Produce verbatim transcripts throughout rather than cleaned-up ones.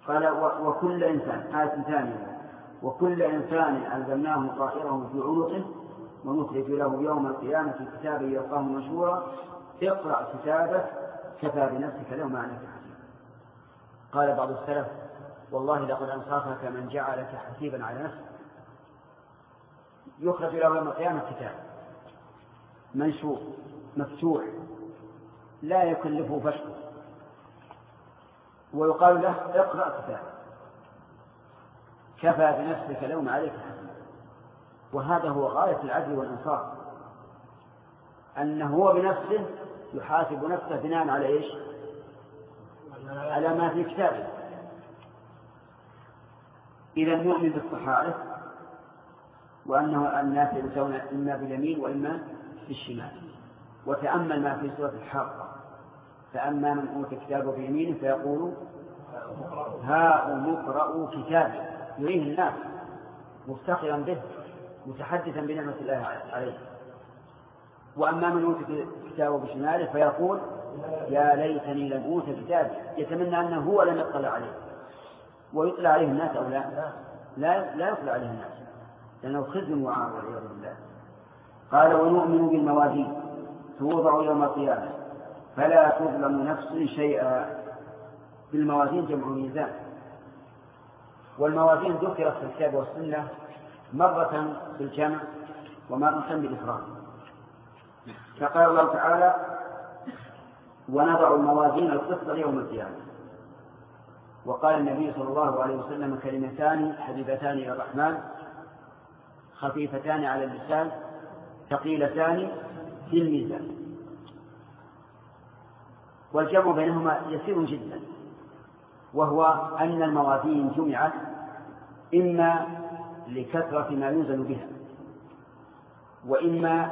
قال وكل إنسان آية ثانية وكل إنسان ألزمناه طائره في عنقه ونخرج له يوم القيامة كتابا يلقاه منشورا اقرأ كتابك كفى بنفسك اليوم عليك حسيبا. قال بعض السلف والله لقد أنصافك من جعلك حسيبا على نفسك. يخرج له يوم القيامة كتاب منشور مفتوح لا يكلفه فشله ويقال له اقرأ كتابك كفى بنفسك اليوم عليك حسيبا. وهذا هو غاية العدل والإنصاف، أنه هو بنفسه يحاسب نفسه بناء على إيش؟ على ما في كتابه. إذا نؤمن بالصحائف وأنه الناس يسوون إما باليمين وإما بالشمال. وتأمل ما في سورة الحاقة فأما من أوتي كتابه بيمينه فيقول هاؤم اقرءوا كتابي يريه الناس مفتخرا به متحدثا بنعمة الله عليه. وأما من أوتي كتابه بشماله فيقول يا ليتني لم أوت كتابي يتمنى أنه هو لم يطلع عليه. ويطلع عليه الناس أو لا لا, لا يطلع عليه الناس لأنه خزي وعار والعياذ بالله. قال ونؤمن بالموازين توضع يوم القيامة فلا تظلم نفس شيئا. بالموازين جمع ميزان، والموازين ذكرت في الكتاب والسنة مرة بالجمع ومرة بالإفراد. فقال الله تعالى ونضع الموازين القسط يوم القيامة. وقال النبي صلى الله عليه وسلم كلمتان حبيبتان إلى الرحمن خفيفتان على اللسان ثقيلتان في الميزان. والجمع بينهما يسير جدا، وهو أن الموازين جمعت إما لكثرة ما يوزن بها وإما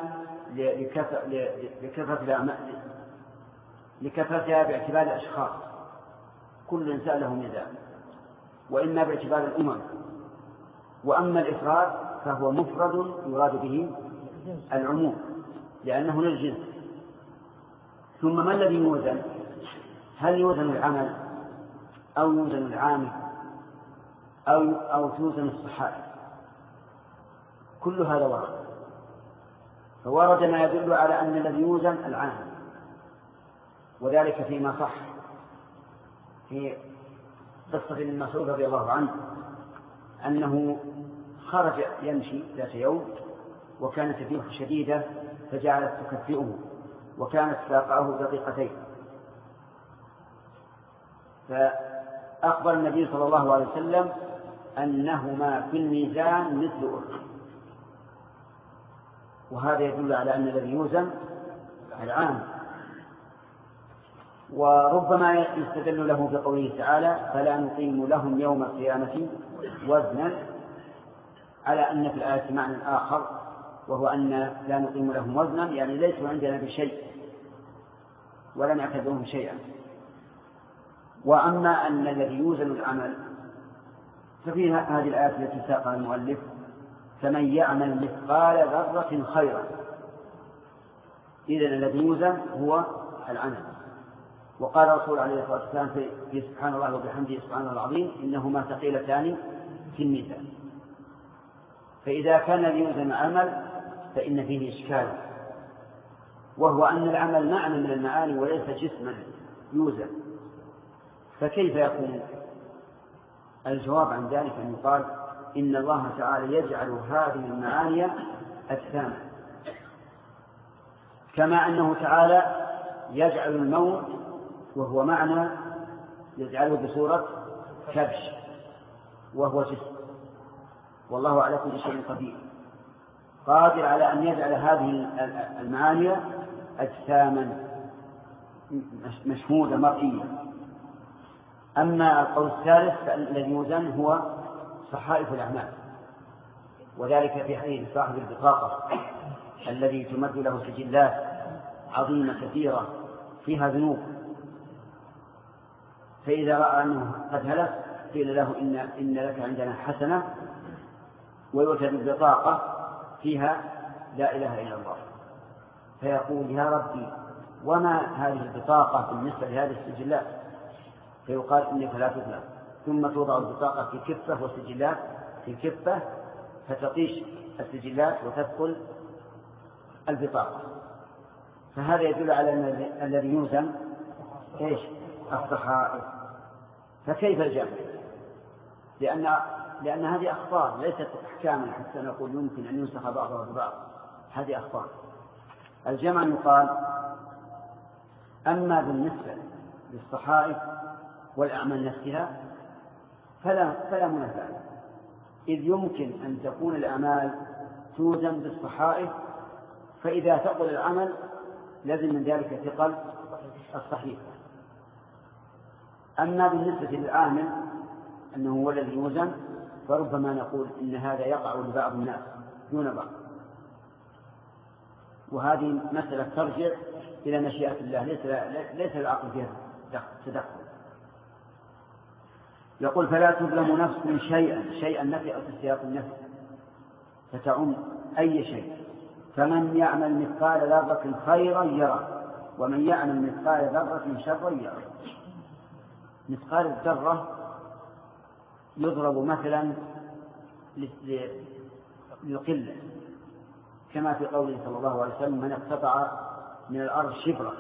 لكثرتها باعتبار الأشخاص كل إنسان له ميزان، وإما باعتبار الأمم. وأما الإفراد فهو مفرد يراد به العموم لأنه للجنس. ثم ما الذي يوزن؟ هل يوزن العمل أو يوزن العامل أو أو توزن الصحائف؟ كل هذا ورد. فورد ما يدل على أن الذي يوزن العامل، وذلك فيما صح في قصة ابن مسعود رضي الله عنه أنه خرج يمشي ذات يوم وكانت ريح شديدة فجعلت تكفئه وكانت ساقعه دقيقتين. فأخبر النبي صلى الله عليه وسلم أنهما في الميزان مثل أحد. وهذا يدل على أن الذي يوزن العام. وربما يستدل له بقوله تعالى فلا نقيم لهم يوم القيامة وزنا، على أن في الآية معنى آخر وهو أن لا نقيم لهم وزنا يعني ليسوا عندنا بشيء ولا نعتبرهم شيئا. وأما أن الذي يوزن العمل ففي هذه الآية التي ساقها المؤلف فمن يعمل مثقال ذرة خيرا. إذن الذي يوزن هو العمل. وقال الرسول عليه الصلاة والسلام في سبحان الله وبحمده سبحان الله العظيم إنهما ثقيلتان في الميزان. فإذا كان الذي يوزن عمل فإن فيه إشكال، وهو أن العمل معنى من المعاني وليس جسما يوزن. فكيف يكون؟ الجواب عن ذلك أن يقال إن الله تعالى يجعل هذه المعاني أجساما، كما أنه تعالى يجعل الموت وهو معنى يجعله بصورة كبش وهو جسم، والله على كل شيء قدير قادر على أن يجعل هذه المعاني أجساما مشهودة مرئية. أما القول الثالث فالذي يوزن هو صحائف الأعمال، وذلك في حديث صاحب البطاقة الذي تمد له سجلات عظيمة كثيرة فيها ذنوب، فإذا رأى أنه قد هلك قيل له إن, إن لك عندنا حسنة، ويؤتى بالبطاقة فيها لا إله إلا الله، فيقول يا ربي وما هذه البطاقة بالنسبة لهذه السجلات؟ فيقال إنك لا تظلم ثم توضع البطاقة في كفة والسجلات في كفة، فتطيش السجلات وتدخل البطاقة. فهذا يدل على أن الذي يوزن إيش؟ الصحائف. فكيف الجمع؟ لأن لأن هذه أخبار ليست أحكاما حتى نقول يمكن أن ينسخ بعضها ببعض، هذه أخبار. الجمع يقال أما بالنسبة للصحائف والأعمال نفسها فلا فلا منافاة، إذ يمكن أن تكون الأعمال توزن بالصحائف، فإذا ثقل العمل لازم من ذلك ثقل الصحيفة. أما بالنسبة للعامل أنه هو الذي يوزن فربما نقول إن هذا يقع لبعض الناس دون بعض، وهذه مسألة ترجع إلى مشيئة الله، ليس ليس العقل فيها تدخل. يقول فلا تظلم نفس شيئا، شيئا نفي أو سياق النفي فتعم أي شيء. فمن يعمل مثقال ذرة خيرا يرى ومن يعمل مثقال ذرة شرا يرى. مثقال الذرة يضرب مثلا للقلة، كما في قوله صلى الله عليه وسلم من اقتطع من الأرض شبرا.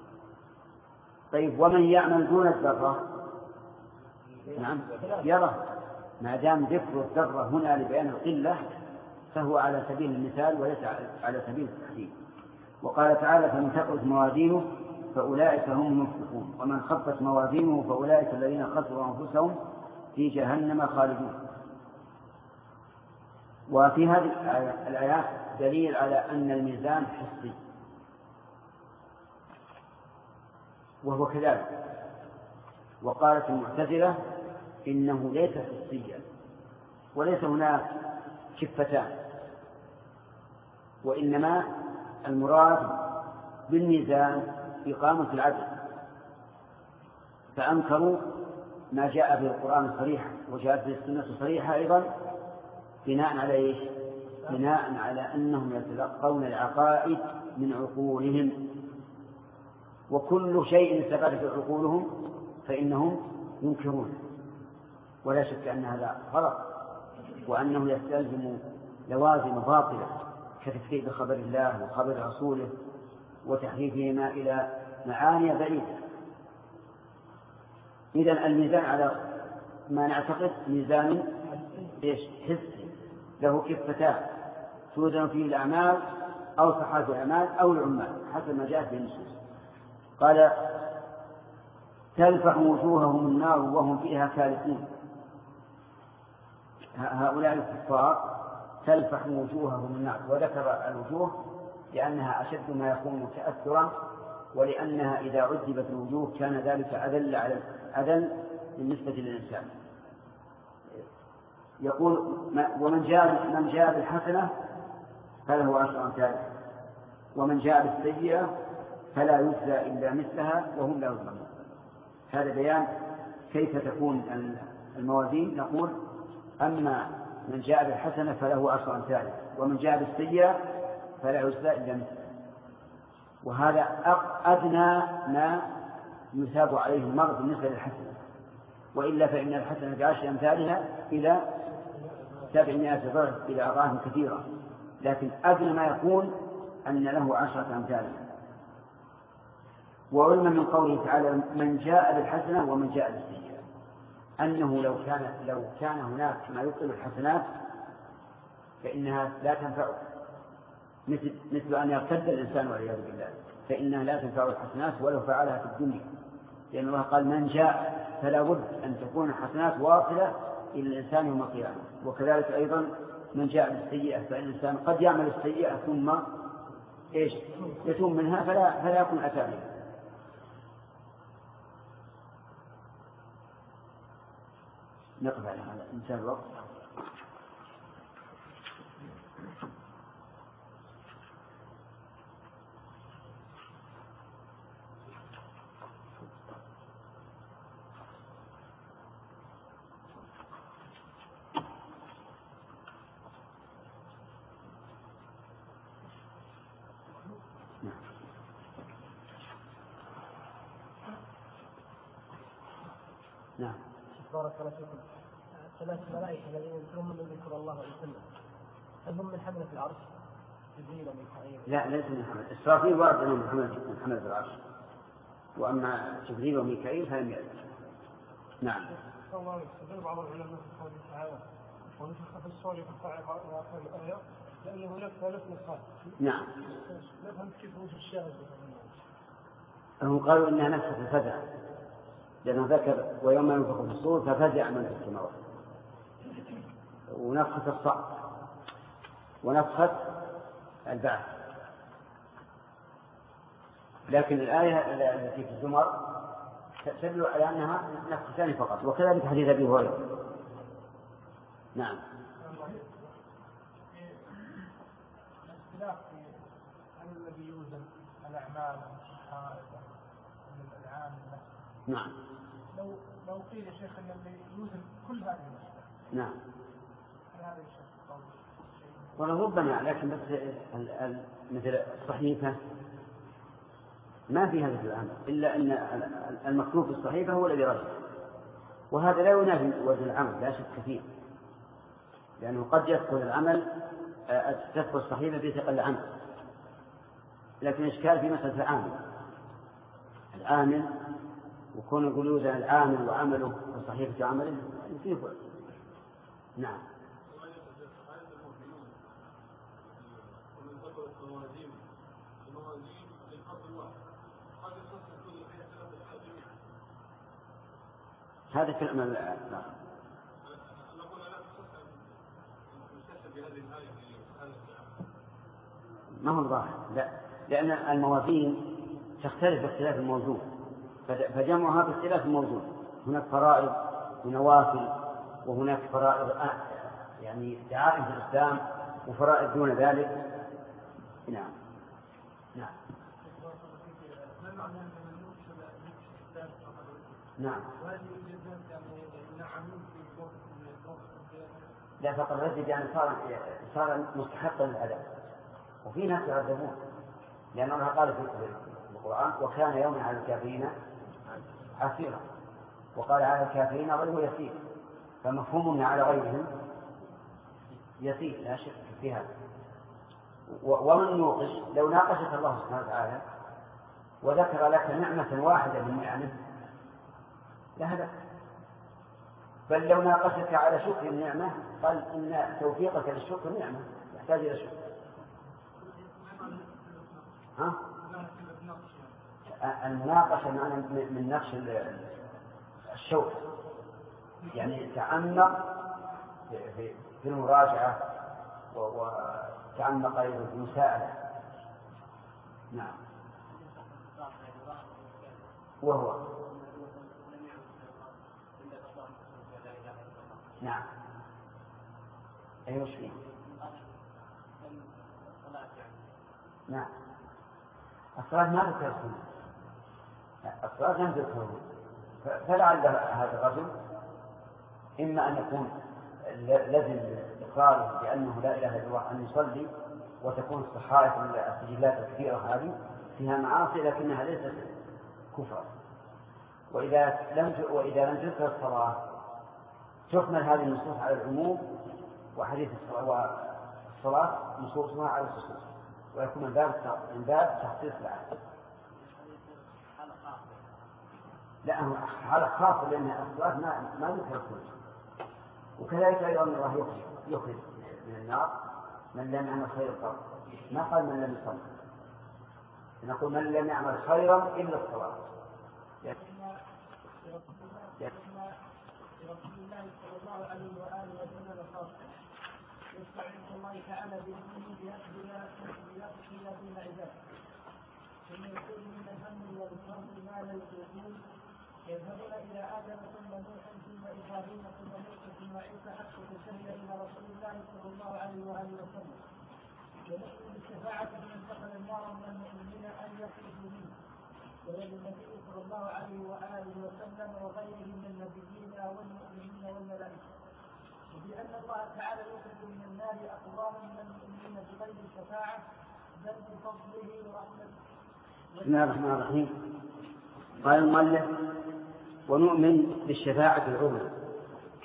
طيب ومن يعمل دون الذرة نعم يرى، ما دام ذكر الذرة هنا لبيان القلة فهو على سبيل المثال وليس على سبيل التحديد. وقال تعالى فمن ثقلت موازينه فأولئك هم المفلحون ومن خفت موازينه فأولئك الذين خسروا أنفسهم في جهنم خالدون. وفي هذه الآيات دليل على أن الميزان حسي، وهو كذلك. وقالت المعتزلة إنه ليس حسيا وليس هناك كفتان، وإنما المراد بالميزان إقامة العدل، فأنكروا ما جاء به القرآن الصريح وجاءت به السنة الصريحة أيضا بناء على إيش؟ بناء على أنهم يتلقون العقائد من عقولهم، وكل شيء ثبت عقولهم فإنهم ينكرون، ولا شك أن هذا غلط، وأنه يستلزم لوازم باطلة كتكذيب خبر الله وخبر رسوله وتحريفهما إلى معاني بعيدة. إذن الميزان على ما نعتقد ميزان إيش؟ حسي له كفتان توزن فيه الأعمال أو صحائف الأعمال أو العمال حسب ما جاءت به النصوص. قال تلفح وجوههم النار وهم فيها كالحون. هؤلاء الكفار تلفح وجوههم النار، وذكر الوجوه لأنها أشد ما يكون تأثرا، ولأنها إذا عذبت الوجوه كان ذلك أذل على أذل بالنسبة للإنسان. يقول ومن جاء من جاء بالحسنة فله عشر أمثالها ومن جاء بالسيئة فلا يجزى إلا مثلها وهم لا يظلمون. هذا بيان كيف تكون الموازين. نقول أما من جاء بالحسنة فله عشر أمثالها ومن جاء بالسيئة فلا يجزى إلا مثلها، وهذا أدنى ما يثاب عليه المرء بالنسبة للحسنة، وإلا فإن الحسنة بعشر أمثالها إلى سبعمائة ضعف إلى أضعاف كثيرة، لكن أدنى ما يكون أن له عشرة أمثالها. وعلم من قوله تعالى من جاء بالحسنة ومن جاء بالسيئة أنه لو كان لو كان هناك ما يبطل الحسنات فإنها لا تنفع، مثل مثل أن يرتد الإنسان والعياذ بالله، فإنها لا تنفع الحسنات ولو فعلها في الدنيا، لأن الله قال من جاء فلا بد أن تكون الحسنات واصلة إلى الإنسان يوم القيامة. وكذلك أيضا من جاء بالسيئة فإن الإنسان قد يعمل السيئة ثم إيش يتوب منها فلا فلا يكون أتى بها. نقف على هذا إن شاء الله. نعم. بارك الله فيكم. ثلاث ملائكة الذين يذكرهم من ذكر الله عليه وسلم، هل هم من حملة العرش؟ جبريل وميكائيل؟ لا، ليس من حملة. إسرافيل ورد أنهم من حملة العرش، وأما جبريل وميكائيل فلم يرد. نعم. الله يستدل بعض العلماء في قوله تعالى ونفخ في الصور فقع آخر الآية لأن هناك ثلاث نسخات. نعم. نفهم كيف وجه الشاهد. هم قالوا إنها نفخة الفزع، لأنه ذكر ويوم ينفخ في الصور ففزع من في السماوات، ونفخة الصعق، ونفخة البعث. لكن الآية التي في الزمر تدل على أنها نفختان فقط، وكذلك حديث أبي هريرة. نعم. الاختلاف في هل الذي يوزن الأعمال من العام نفسه. نعم. لو لو قيل يا شيخ أن الذي يوزن كل هذه الأشياء. نعم. هل هذا الشيء قول؟ والله ربما، لكن بس مثل الصحيفة ما في هذا العمل، إلا أن المكتوب في الصحيفة هو الذي رجح، وهذا لا ينافي وزن العمل لا شك فيه، لأنه قد يدخل العمل تدخل الصحيفة في ثقل العمل، لكن الإشكال في مسألة العامل العامل وكون يقول يوزن العامل وعمله في صحيفة عمله فيه فرق. نعم. هذا كلام لا. ما هو ظاهر، لا، لأن الموازين تختلف باختلاف الموزون، فجمعها باختلاف الموزون. هناك فرائض ونوافل، وهناك فرائض يعني دعائم في الإسلام، وفرائض دون ذلك. نعم. نعم. نعم. لا فقط الرد يعني صار صار مستحقا للعذاب، وفي ناس يعذبون، لأن الله قال في القرآن وكان يوم على الكافرين عسيرا، وقال على الكافرين غير يسير، فمفهومنا على غيرهم يسير لا شك في هذا. ومن يوقش لو ناقشك الله سبحانه وتعالى وذكر لك نعمة واحدة من نعمه لهذا، بل لو ناقشك على شكر النعمة قال إن توفيقك للشكر نعمة يحتاج إلى شكر. ها؟ المناقشة معنى من نقش الشوق، يعني تعمق في المراجعة وتعمق أيضا في المساءلة. نعم. وهو نعم. أي وش فيه؟ نعم. الصلاة ما تذكرهم، الصلاة لم تذكرهم، فلعل هذا الرجل إما أن يكون لازم إقراره بأنه لا إله إلا الله أن يصلي، وتكون الصحائف السجلات الكثيرة هذه فيها معاصي لكنها ليست كفرا. وإذا لم وإذا لم تذكر الصلاة تحمل هذه النصوص على العموم، وحديث الصلاة نصوصها على الخصوص، ويكون من باب من باب تخصيص العدد. لا هو حالة خاصة لأن الصلاة ما ما ذكر كله. وكذلك أيضا الله يخرج يخرج من النار من لم يعمل خير القرب، ما قال من لم يصلي، نقول من لم يعمل خيرا إلا الصلاة. رسول الله صلى الله عليه وآله وسلم قال يستعين الله تعالى باسمه بيقضي دون عباده، ثم يكون من الهم والكرب ما لا يطيقون، يذهبون إلى آدم ثم نوح ثم إبراهيم ثم موسى ثم عيسى حتى تشهد إلى رسول الله صلى الله عليه وآله وسلم، ونحن بالشفاعة من دخل النار من المؤمنين أن يخرجوا منه، ويد النبي صلى الله عليه وآله وسلم وغيره من النبيين والمؤمنين والملائكة، وبأن الله تعالى يخرج من النار أقواما من المؤمنين بغير شفاعة بل بفضله ورحمته. بسم الله الرحمن الرحيم. قال المؤلف ونؤمن بالشفاعة العظمى.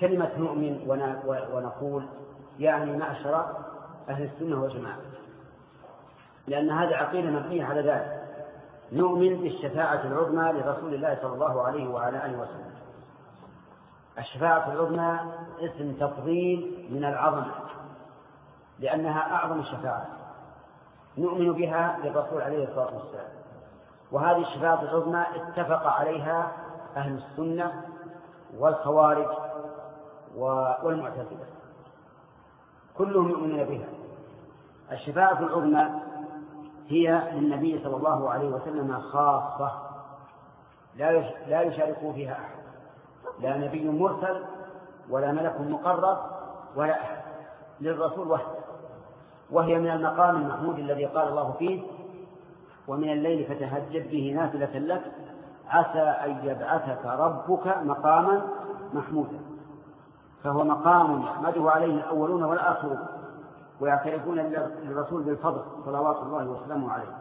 كلمة نؤمن ونقول يعني معشر أهل السنة والجماعة، لأن هذه عقيدة مبنية على ذلك. نؤمن بالشفاعة العظمى لرسول الله صلى الله عليه وعلى آله وسلم. الشفاعة العظمى اسم تفضيل من العظمة، لأنها أعظم الشفاعة، نؤمن بها للرسول عليه الصلاة والسلام. وهذه الشفاعة العظمى اتفق عليها أهل السنة والخوارج والمعتزلة، كلهم يؤمنون بها. الشفاعة العظمى هي للنبي صلى الله عليه وسلم خاصة، لا يشاركه فيها أحد، لا نبي مرسل ولا ملك مقرب ولا أحد، للرسول وحده. وهي من المقام المحمود الذي قال الله فيه: ومن الليل فتهجد به نافلة لك عسى أن يبعثك ربك مقاما محمودا. فهو مقام يحمده عليه الأولون والآخرون، ويعترفون للرسول بالفضل صلوات الله وسلامه عليه.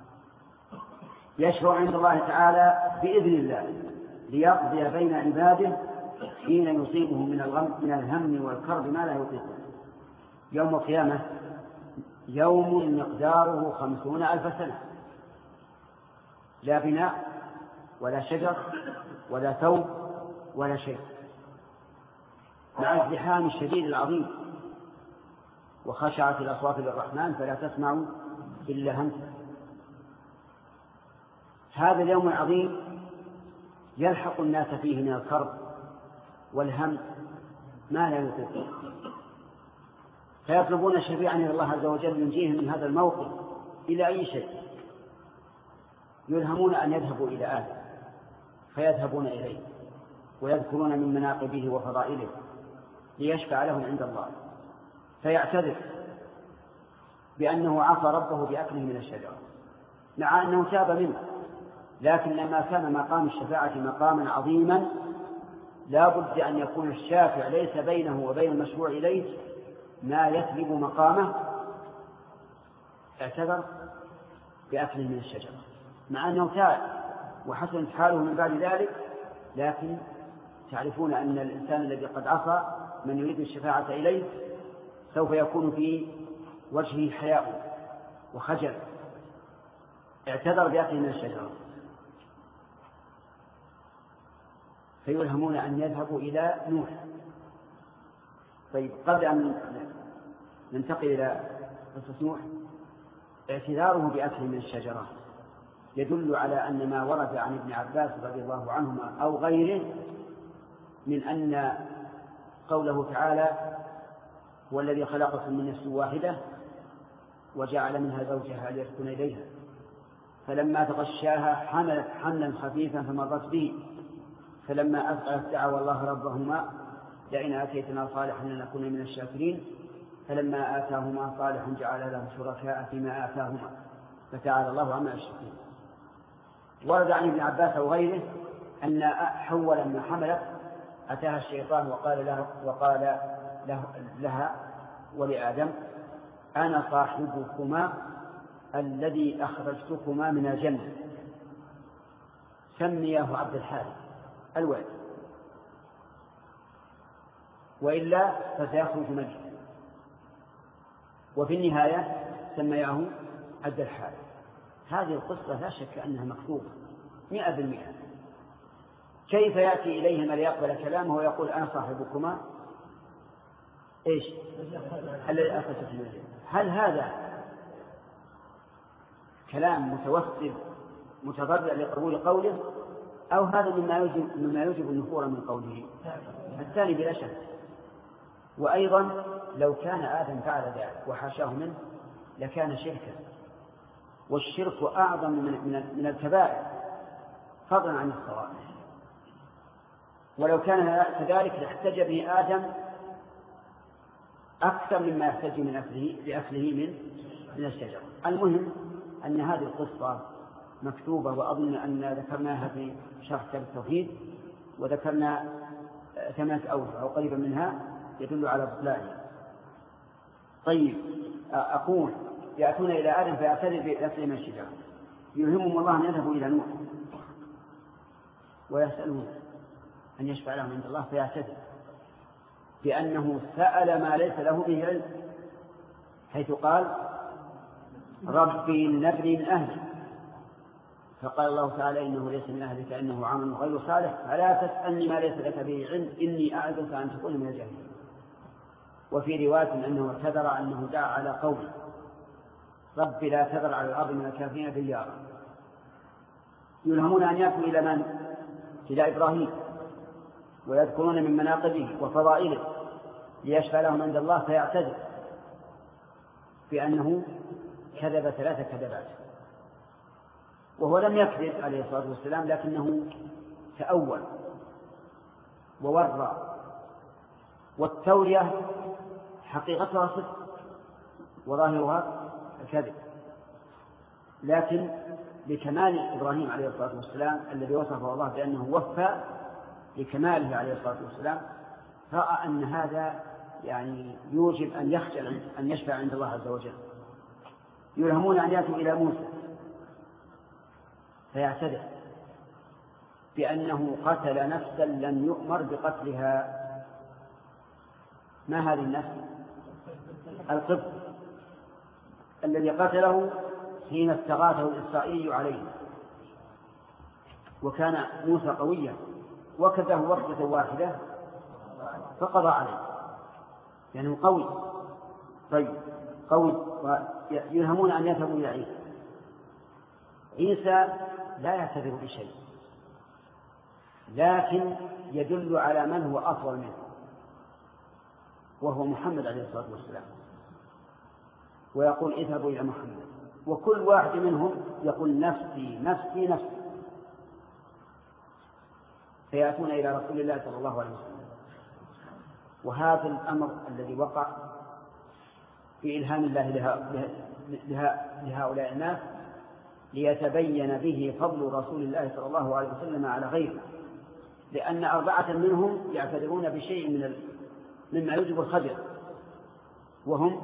يشفع عند الله تعالى بإذن الله ليقضي بين عباده حين يصيبهم من الغم من الهم والكرب ما لا يطيقون. يوم القيامة يوم مقداره خمسون ألف سنة، لا بناء ولا شجر ولا ثوب ولا شيء، مع الزحام الشديد العظيم، وخشعت الأصوات للرحمن فلا تسمع إلا همسا. هذا اليوم العظيم يلحق الناس فيه من الكرب والهم ما لا يطيقون، فيطلبون شفيعا إلى الله عز وجل ينجيهم من هذا الموقف إلى أي شيء. يلهمون أن يذهبوا إلى آدم فيذهبون إليه ويذكرون من مناقبه وفضائله ليشفع لهم عند الله، فيعتذر بأنه عصى ربه بأكله من الشجرة مع أنه تاب منه، لكن لما كان مقام الشفاعة مقاما عظيما لا بد أن يكون الشافع ليس بينه وبين المشروع إليه ما يثبت مقامه، اعتذر بأكله من الشجرة مع أنه تاب وحسنت حاله من بعد ذلك. لكن تعرفون أن الإنسان الذي قد عصى من يريد الشفاعة إليه سوف يكون في وجهه حياء وخجل، اعتذر بأكله من الشجرة. فيلهمون أن يذهبوا إلى نوح. طيب، قبل أن ننتقل إلى قصة نوح، اعتذاره بأكله من الشجرة يدل على أن ما ورد عن ابن عباس رضي الله عنهما أو غيره من أن قوله تعالى: هو الذي خلقكم من نفس واحدة وجعل منها زوجها ليسكن إليها فلما تغشاها حملت حملا خفيفا فمرت به فلما أثقلت دعوا الله ربهما لئن آتيتنا صالحا لنكون من الشاكرين فلما آتاهما صالح جعل له شركاء فيما آتاهما فتعالى الله عما يشركون. ورد عن ابن عباس وغيره أن حول لما حملت أتاها الشيطان وقال له وقال له لها ولآدم: أنا صاحبكما الذي أخرجتكما من الجنة، سمياه عبد الحارث الولد، وإلا فسيخرج مجد. وفي النهاية سمياه عبد الحارث. هذه القصة لا شك أنها مكتوبة مئة بالمئة. كيف يأتي إليهما ليقبل كلامه ويقول: أنا صاحبكما إيش الذي أخرجتكما من الجنة؟ هل هذا كلام متوسل متضرع لقبول قوله، أو هذا مما يجب, مما يجب النفور من قوله؟ الثاني بلا شك. وأيضا لو كان آدم فعل ذلك وحاشاه منه لكان شركا، والشرك أعظم من من الكبائر فضلا عن الصواب. ولو كان كذلك لاحتج به آدم أكثر مما يحتج من أكله بأكله من من الشجرة. المهم أن هذه القصة مكتوبة، وأظن أن ذكرناها في شرح كتاب التوحيد، وذكرنا ثمانية أوجه أو قريبا منها يدل على بطلانه. طيب، أقول يأتون إلى آدم فيعتذر بأكله من الشجرة، يلهمهم الله أن يذهبوا إلى نوح ويسألون أن يشفع لهم عند الله فيعتذر بأنه سأل ما ليس له به علم، حيث قال ربي إن ابني من أهلي، فقال الله تعالى إنه ليس من أهلك إنه عمل غير صالح فلا تسألني ما ليس لك به علم إني أعظك أن تكون من الجاهلين. وفي رواية أنه اعتذر أنه دعا على قوم رب لا تذر على الأرض من الكافرين ديارا. يلهمون أن يأتوا إلى من؟ إلى إبراهيم، ويذكرون من مناقبه وفضائله ليشفع لهم عند الله، فيعتذر بأنه كذب ثلاث كذبات، وهو لم يكذب عليه الصلاة والسلام، لكنه تأول وورى. والتورية حقيقتها صدق وظاهرها الكذب، لكن لكمال إبراهيم عليه الصلاة والسلام الذي وصفه الله بأنه وفى لكماله عليه الصلاة والسلام، رأى أن هذا يعني يوجب أن يخجل أن يشفع عند الله عز وجل. يلهمون أن يأتوا إلى موسى فيعتذر بأنه قتل نفسا لم يؤمر بقتلها. ما هذه النفس؟ القبط الذي قتله حين استغاثه الإسرائيلي عليه، وكان موسى قويا وكذه وقفة واحدة فقضى عليه، يعني يعني قوي. طيب قوي. يلهمون أن يذهبوا إلى عيسى. عيسى لا يعتذر بشيء، لكن يدل على من هو أفضل منه، وهو محمد عليه الصلاة والسلام، ويقول اذهبوا إلى محمد، وكل واحد منهم يقول نفسي نفسي نفسي، فيأتون إلى رسول الله صلى الله عليه وسلم. وهذا الأمر الذي وقع في إلهام الله لهؤلاء الناس ليتبين به فضل رسول الله صلى الله عليه وسلم على غيره، لأن أربعة منهم يعتذرون بشيء من مما يوجب الخجل، وهم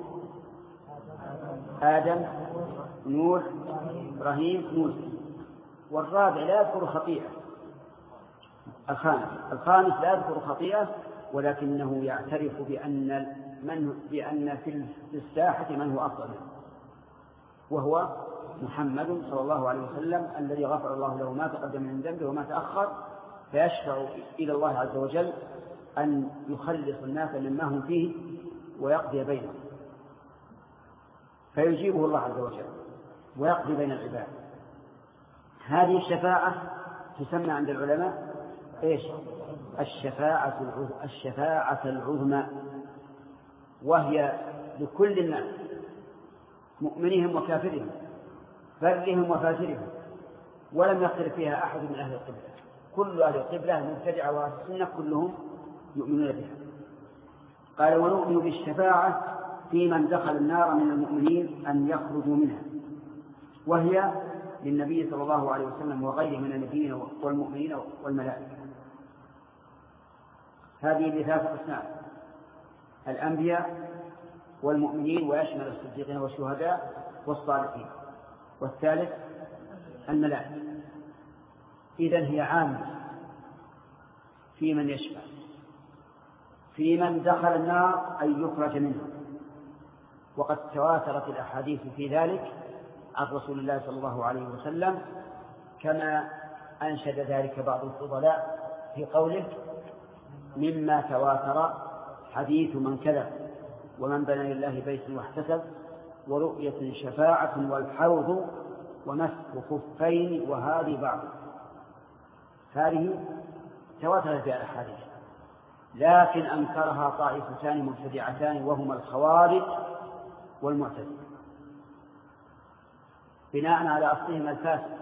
آدم نوح إبراهيم موسى، والرابع لا يذكر خطيئة. الخامس الخامس لا يذكر خطيئة، ولكنه يعترف بأن من بأن في الساحة من هو أفضل منه، وهو محمد صلى الله عليه وسلم الذي غفر الله له ما تقدم من ذنبه وما تأخر، فيشفع إلى الله عز وجل أن يخلص الناس مما هم فيه ويقضي بينهم، فيجيبه الله عز وجل ويقضي بين العباد. هذه الشفاعة تسمى عند العلماء إيش؟ الشفاعة الشفاعة العظمى، وهي لكل الناس مؤمنهم وكافرهم برهم وفاجرهم، ولم يختلف فيها أحد من أهل القبلة. كل أهل القبلة مبتدعة وأهل السنة كلهم يؤمنون بها. قال ونؤمن بالشفاعة في من دخل النار من المؤمنين أن يخرجوا منها، وهي للنبي صلى الله عليه وسلم وغيره من النبيين والمؤمنين والملائكة. هذه بثلاثة أقسام: الأنبياء والمؤمنين، ويشمل الصديقين والشهداء والصالحين، والثالث الملائكة. إذن هي عامة في من يشفع، في من دخل النار أي يخرج منها، وقد تواترت الأحاديث في ذلك عن رسول الله صلى الله عليه وسلم، كما أنشد ذلك بعض الفضلاء في قوله: مما تواتر حديث من كذب ومن بنى لله بيتا واحتسب ورؤية شفاعة والحوض ومسك خفين وهذه بعض. هذه تواترت في الأحاديث، لكن أنكرها طائفتان مبتدعتان وهما الخوارج والمعتزلة، بناء على أصلهما الفاسد،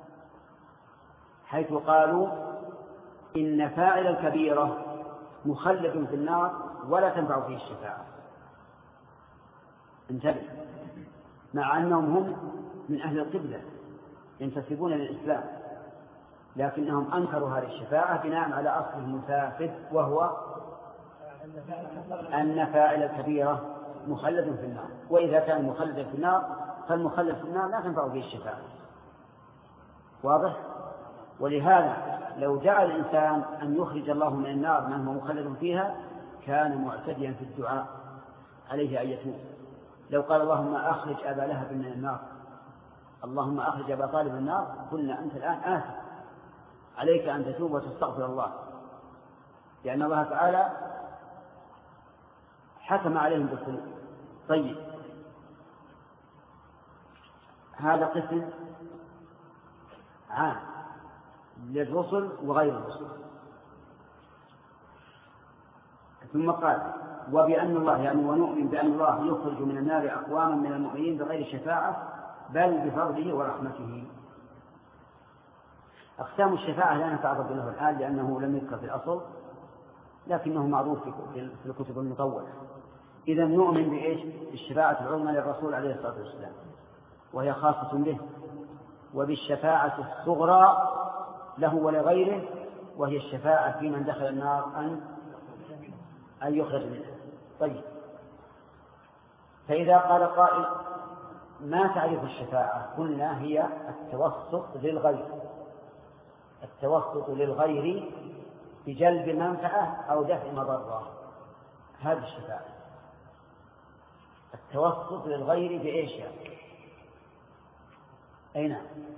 حيث قالوا إن فاعل الكبيرة مخلد في النار ولا تنفع فيه الشفاعة. انتبه، مع أنهم هم من أهل القبلة ينتسبون للإسلام، لكنهم أنكروا هذه الشفاعة بناء على أصله الفاسد، وهو أن فاعل الكبيرة مخلد في النار، وإذا كان مخلدا في النار فالمخلد في النار لا تنفع فيه الشفاعة. واضح؟ ولهذا لو دعا الإنسان أن يخرج الله من النار من هو مخلد فيها كان معتديا في الدعاء عليه أن يتوب. لو قال اللهم أخرج أبا لهب من النار، اللهم أخرج أبا طالب من النار، قلنا أنت الآن آثم، عليك أن تتوب وتستغفر الله، لأن الله تعالى حكم عليهم بالخلود. طيب، هذا قسم عام للرسل وغير الرسل. ثم قال وبأن الله، يعني ونؤمن بأن الله يخرج من النار أقواما من المؤمنين بغير شفاعة بل بفضله ورحمته. أقسام الشفاعة لا نتعرض له الآن لأنه لم يذكر في الأصل، لكنه معروف في الكتب المطولة. إذا نؤمن بإيش؟ بالشفاعة العظمى للرسول عليه الصلاة والسلام، وهي خاصة به، وبالشفاعة الصغرى له ولغيره، وهي الشفاعة في من دخل النار أن أن يخرج منه. طيب، فإذا قال قائل ما تعرف الشفاعة؟ قلنا هي التوسط للغير، التوسط للغير بجلب منفعة أو دفع مضرة، هذه الشفاعة. التوسط للغير بإيش يعني؟ أين؟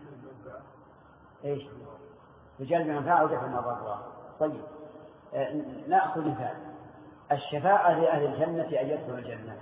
إيش؟ بجلب منفعة أو دفع مضرة. طيب، آه نأخذ مثال. الشفاعة لأهل الجنة أن يدخلوا الجنة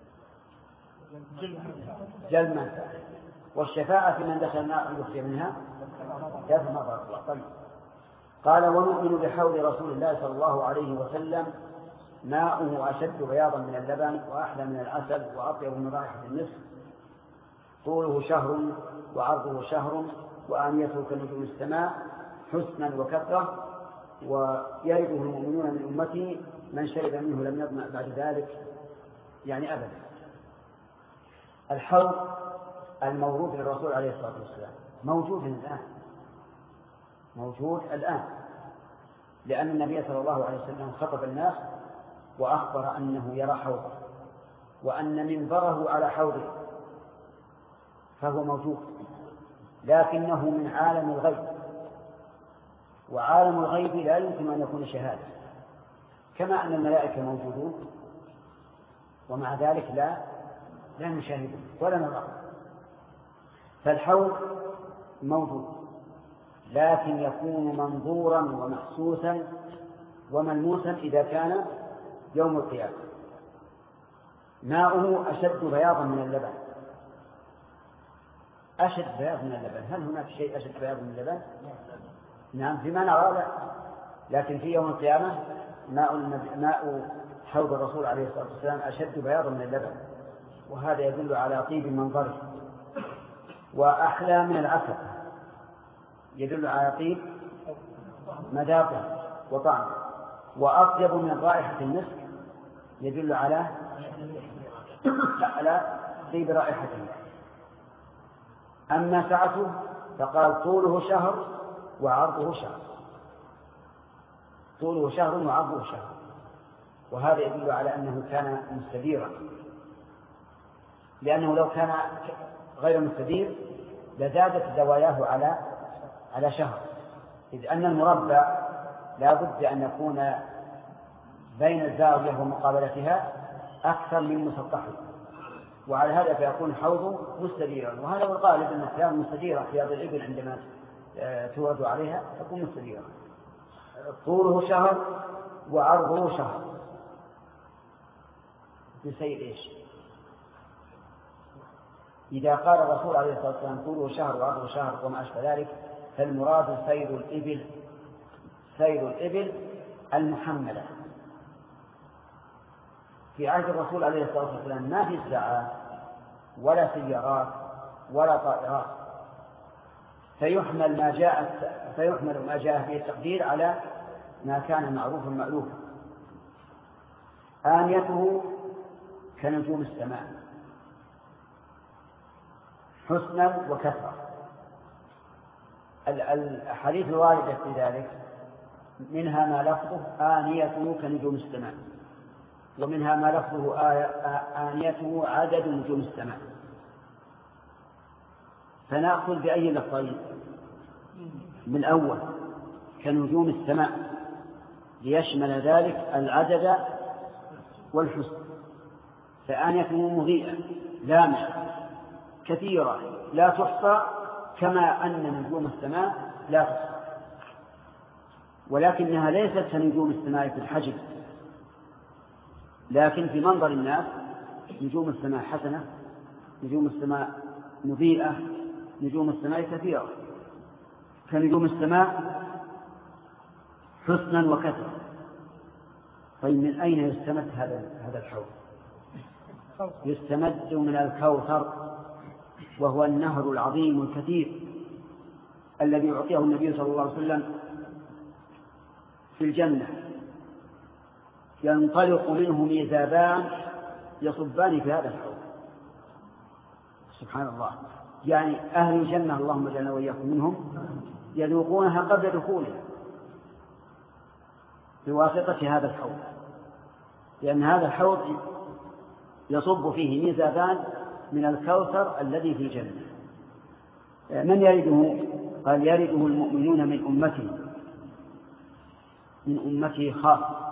جلب منفعة، والشفاعة في من دخل النار أن يخرج منها دفع مضرة. طيب، قال ونؤمن بحوض رسول الله صلى الله عليه وسلم ماؤه أشد بياضا من اللبن وأحلى من العسل وأطيب من رائحة المسك، طوله شهر وعرضه شهر وآنيته كنجوم السماء حسنا وكثرة، ويرده المؤمنون من أمته من شرب منه لم يظمأ بعد ذلك، يعني أبدا. الحوض المورود للرسول عليه الصلاة والسلام موجود الآن، موجود الآن، لأن النبي صلى الله عليه وسلم خطب الناس وأخبر أنه يرى حوضه وأن منبره على حوضه، فهو موجود، لكنه من عالم الغيب، وعالم الغيب لا يمكن أن يكون شهادة، كما أن الملائكة موجودون ومع ذلك لا لا نشاهده ولا نراه. فالحوض موجود، لكن يكون منظورا ومحسوسا وملموسا إذا كان يوم القيامة. ماؤه أشد بياضا من اللبن. أشد بياض من اللبن، هل هناك شيء أشد بياض من اللبن؟ نعم، فيما نرى لا، لكن في يوم القيامة ماء ماء حوض الرسول عليه الصلاة والسلام أشد بياضا من اللبن، وهذا يدل على طيب منظره. وأحلى من العسل، يدل على طيب مذاقه وطعمه. وأطيب من رائحة المسك، يدل على على طيب رائحته. أما سعته فقال طوله شهر وعرضه شهر، طوله شهر وعرضه شهر، وهذا يدل على أنه كان مستديرا، لأنه لو كان غير مستدير لزادت زواياه على على شهر، إذ أن المربع لا بد أن يكون بين الزاوية ومقابلتها أكثر من مسطحه، وعلى هذا فيكون حوضه مستديرا، وهذا هو الغالب أن الأحيان مستديرة في هذه الإبل عندما تورد عليها تكون مستديرا. طوله شهر وعرضه شهر بسير إيش؟ إذا قال الرسول عليه الصلاة والسلام طوله شهر وعرضه شهر وما أشبه ذلك، فالمراد سير الإبل، سير الإبل المحملة. في عهد الرسول عليه الصلاة والسلام ما في ساعات ولا سيارات ولا طائرات، فيحمل ما جاء فيحمل ما جاء به التقدير على ما كان معروفا مألوفا. آنيته كنجوم السماء حسنا وكثرة. الأحاديث الواردة في ذلك منها ما لفظه آنيته كنجوم السماء، ومنها ما لفظه آنيته عدد نجوم السماء. فنأخذ بأي لفظين؟ من أول كنجوم السماء، ليشمل ذلك العدد والحسن، فآنية مضيئة لامعة كثيرة لا تحصى، كما أن نجوم السماء لا تحصى، ولكنها ليست كنجوم السماء في الحجم، لكن في منظر الناس نجوم السماء حسنة، نجوم السماء مضيئة، نجوم السماء كثيرة، كنجوم السماء حسنا وكثرة. طيب من أين يستمد هذا هذا الحوض؟ يستمد من الكوثر، وهو النهر العظيم الكثير الذي يعطيه النبي صلى الله عليه وسلم في الجنة، ينطلق منه ميزابان يصبان في هذا الحوض. سبحان الله، يعني أهل الجنة اللهم اجعلنا وإياكم منهم يذوقونها قبل دخولها بواسطة هذا الحوض، لأن هذا الحوض يصب فيه ميزابان من الكوثر الذي في الجنة. من يرده؟ قال يرده المؤمنون من أمته، من أمته خاصة.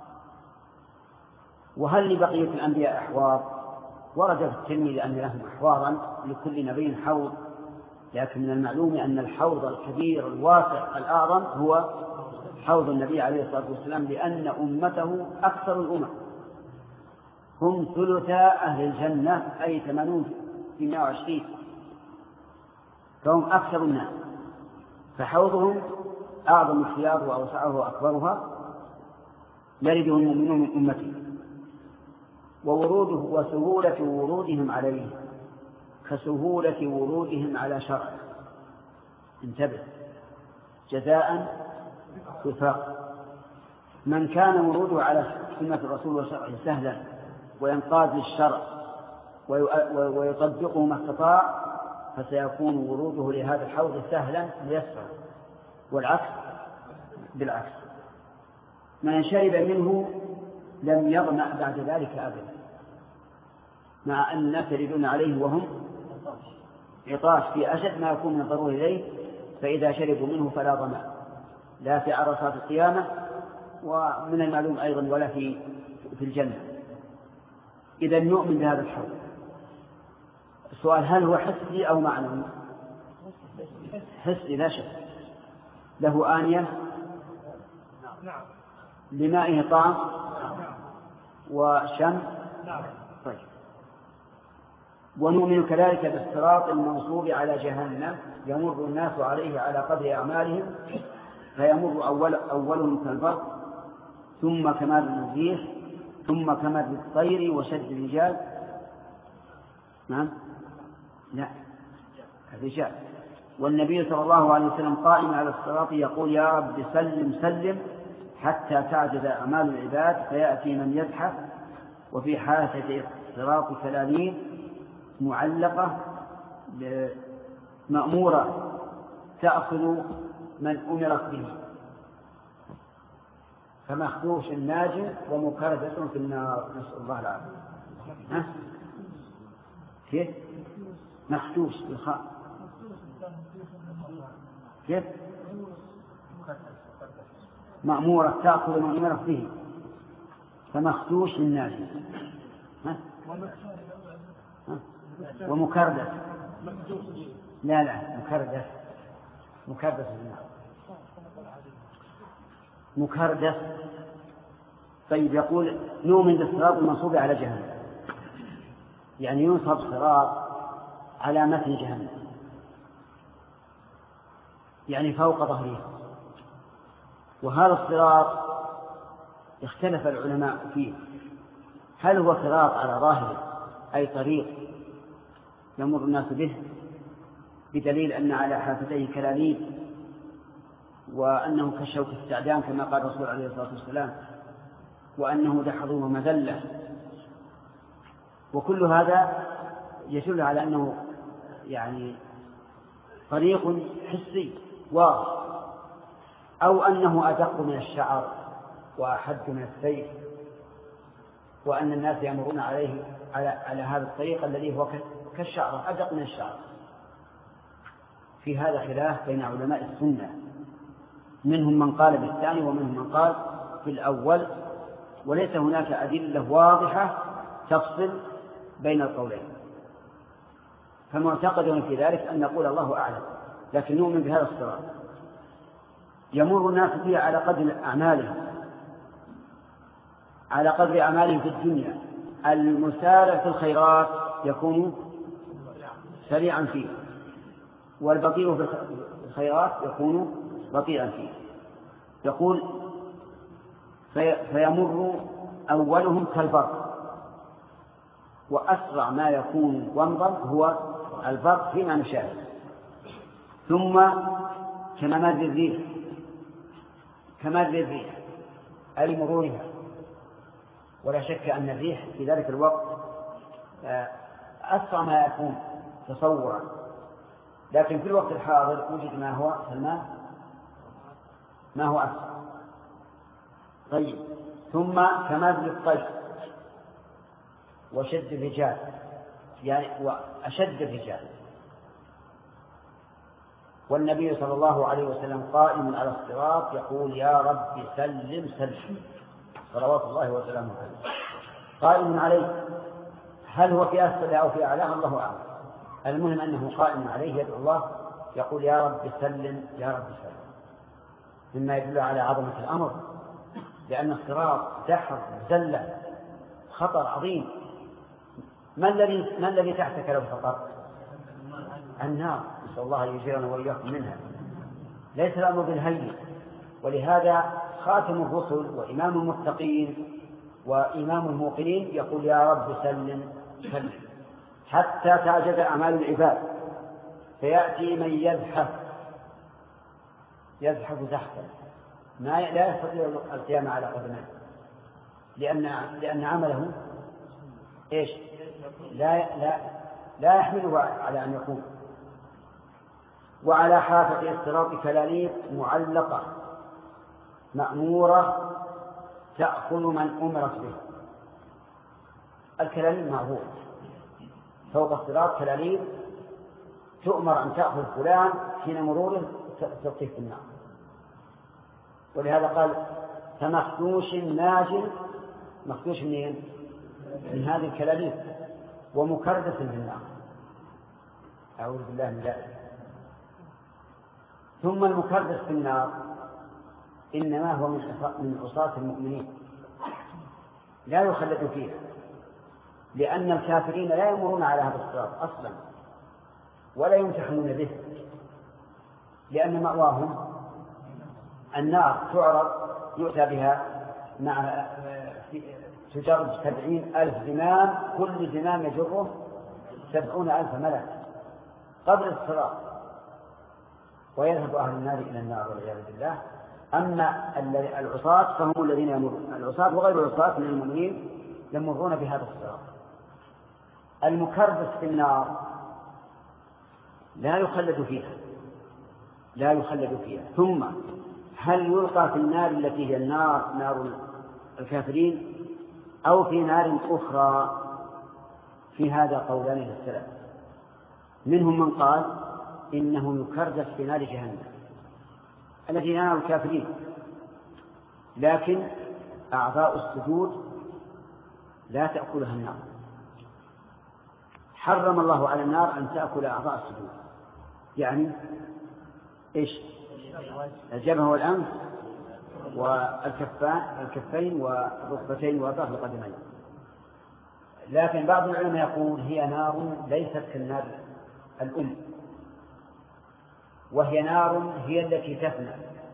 وهل لبقية الأنبياء أحواض؟ ورد في الترمذي أن لهم أحواضا لكل نبي حوض، لكن من المعلوم أن الحوض الكبير الواسع الأعظم هو حوض النبي عليه الصلاة والسلام، لأن أمته أكثر الأمم، هم ثلثا أهل الجنة، أي ثمانون في مائة وعشرين، فهم أكثر الناس، فحوضهم أعظم الخيار وأوسعه وأكبرها، يرده المؤمنون من أمته. ووروده وسهولة ورودهم عليه كسهولة ورودهم على شرع. انتبه، جزاء وفاق. من كان وروده على سنة الرسول وشرعه سهلا وينقاد للشرع ويطبقه ما استطاع، فسيكون وروده لهذا الحوض سهلا ميسرا، والعكس بالعكس. من شرب منه لم يظمأ بعد ذلك أبدا، مع أن الناس يريدون عليه وهم عطاش في أشد ما يكون من الضرورة إليه، فإذا شربوا منه فلا ظمأ، لا في عرصات القيامة ومن المعلوم أيضا ولا في في الجنة. إذا نؤمن بهذا الحوض. السؤال: هل هو حسي أو معنوي؟ حسي لا شك. له آنية لمائه طعم وشم. طيب. ونؤمن كذلك بالصراط المنصوب على جهنم، يمر الناس عليه على قدر أعمالهم، فيمر أول أولهم كالبرق، ثم كمال الريح، ثم كمال الطير وشد الرجال. نعم لا الرجال. والنبي صلى الله عليه وسلم قائم على الصراط يقول: يا رب سلم سلم حتى تعجز أعمال العباد فيأتي من يزحف، وفي حافة الصراط كلاليب معلقة مأمورة تأخذ من أمرت به، فمخدوش الناجم ومكردة في النار، نسأل الله العافية. ها؟ كيف؟ مخدوش بالخاء. كيف؟ مأمورة تأخذ من أمرت به، فمخدوش الناجم. ها؟ ها؟ ومكردة. لا لا مكردة، مكردة في النار، مكردة. طيب، يقول: نؤمن بالصراط المنصوب على جهنم، يعني ينصب صراط على متن جهنم، يعني فوق ظهرها. وهذا الصراط اختلف العلماء فيه، هل هو صراط على ظاهره أي طريق يمر الناس به، بدليل أن على حافتيه كلاليب وأنه كشوك السعدان كما قال الرسول عليه الصلاة والسلام، وأنه دحض ومذلة، وكل هذا يدل على أنه يعني طريق حسي واضح، أو أنه أدق من الشعر وأحد من السيف، وأن الناس يمرون عليه على, على هذا الطريق الذي هو كالشعر، أدق من الشعر. في هذا خلاف بين علماء السنة، منهم من قال بالثاني ومنهم من قال بالأول، وليس هناك أدلة واضحة تفصل بين القولين، فمعتقدون في ذلك أن نقول الله أعلم، لكن نؤمن بهذا الصراط يمر الناس فيه على قدر أعمالهم على قدر أعمالهم في الدنيا. المسارع في الخيرات يكون سريعا فيه، والبطيء في الخيرات يكون بطيئا فيه. يقول في فيمر أولهم كالبرق، وأسرع ما يكون ومضا هو البرق فيما نشاهد، ثم كممر الريح كمر الريح أي مرورها. ولا شك أن الريح في ذلك الوقت أسرع ما يكون تصورا، لكن في الوقت الحاضر وجد ما هو سلمان ما هو أسرع. طيب، ثم كمر الطير وشد الرجال، يعني وأشد الرجال. والنبي صلى الله عليه وسلم قائم على الصراط يقول يا رب سلم سلم، صلوات الله وسلامه عليه، قائم عليه. هل هو في أسفل أو في أعلاه الله أعلم، المهم أنه قائم عليه يدعو الله يقول يا رب سلم يا رب سلم، مما يدل على عظمة الأمر، لأن الصراط دحر زلة خطر عظيم. ما الذي ما الذي تحتك لو سقطت؟ النار، نسأل الله أن يجيرنا وإياكم منها. ليس الأمر بالهين، ولهذا خاتم الرسل وإمام المتقين وإمام الموقنين يقول يا رب سلم سلم، حتى تعجز أعمال العباد فيأتي من يزحف يزحف زحفا ما لا يستطيع القيام على قدمه، لأن لأن عمله إيش لا لا لا يحمله على أن يقوم. وعلى حافة الصراط كلاليب معلقة مأمورة تأخذ من أمرت به. الكلاليب معروف، فوق الصراط كلاليب تؤمر أن تأخذ فلان حين مروره تلقيه في النار. ولهذا قال فمخدوش ناجل، مخدوش منين؟ من هذه الكلاليب، ومكردس في النار، أعوذ بالله من ذلك. ثم المكردس في النار إنما هو من عصاة المؤمنين لا يخلد فيها، لأن الكافرين لا يمرون على هذا الصراط أصلا ولا يمتحنون به، لأن مأواهم النار تعرض يؤتى بها مع تجرب سبعين ألف زمام، كل زمام يجره سبعون ألف ملك قبل الصراط، ويذهب أهل النار إلى النار والعياذ بالله. أما العصاة فهم الذين يمرون، العصاة وغير العصاة من المؤمنين يمرون بهذا الصراط. المكردس في النار لا يخلد فيها لا يخلد فيها ثم هل يلقى في النار التي هي النار نار الكافرين أو في نار أخرى؟ في هذا قولان للسلف، منهم من قال إنه يكردس في نار جهنم التي هي نار الكافرين، لكن أعضاء السجود لا تأكلها النار. حرم الله على النار أن تأكل أعضاء السجود، يعني إيش؟ الجبهة والأنف والكفان الكفين والركبتين وأطراف القدمين. لكن بعض العلماء يقول هي نار ليست كالنار الأم، وهي نار هي التي تفنى،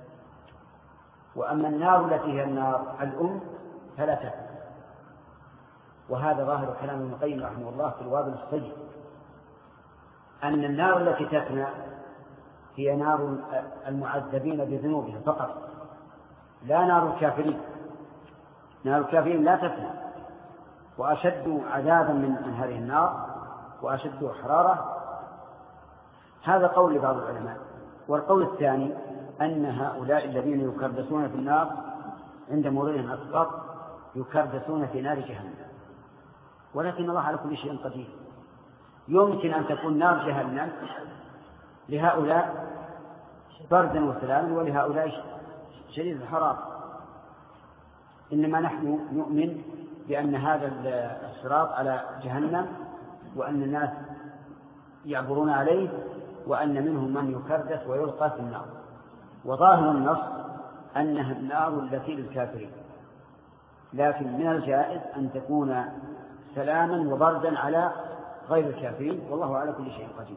وأما النار التي هي النار الأم فلا تفنى. وهذا ظاهر كلام ابن القيم رحمه الله في الوابل الصيب، أن النار التي تفنى هي نار المعذبين بذنوبهم فقط، لا نار الكافرين. نار الكافرين لا تفنى، وأشد عذابا من هذه النار وأشد حرارة. هذا قول لبعض العلماء. والقول الثاني أن هؤلاء الذين يكردسون في النار عند مرورهم الصراط يكردسون في نار جهنم، ولكن الله على كل شيء قدير. يمكن أن تكون نار جهنم لهؤلاء بردا وسلاما ولهؤلاء شديد الحرارة. إنما نحن نؤمن بأن هذا الصراط على جهنم، وأن الناس يعبرون عليه، وأن منهم من يكردس ويلقى في النار. وظاهر النص أنها النار التي للكافرين، لكن من الجائز أن تكون سلاما وبردا على غير الكافرين، والله على كل شيء قدير.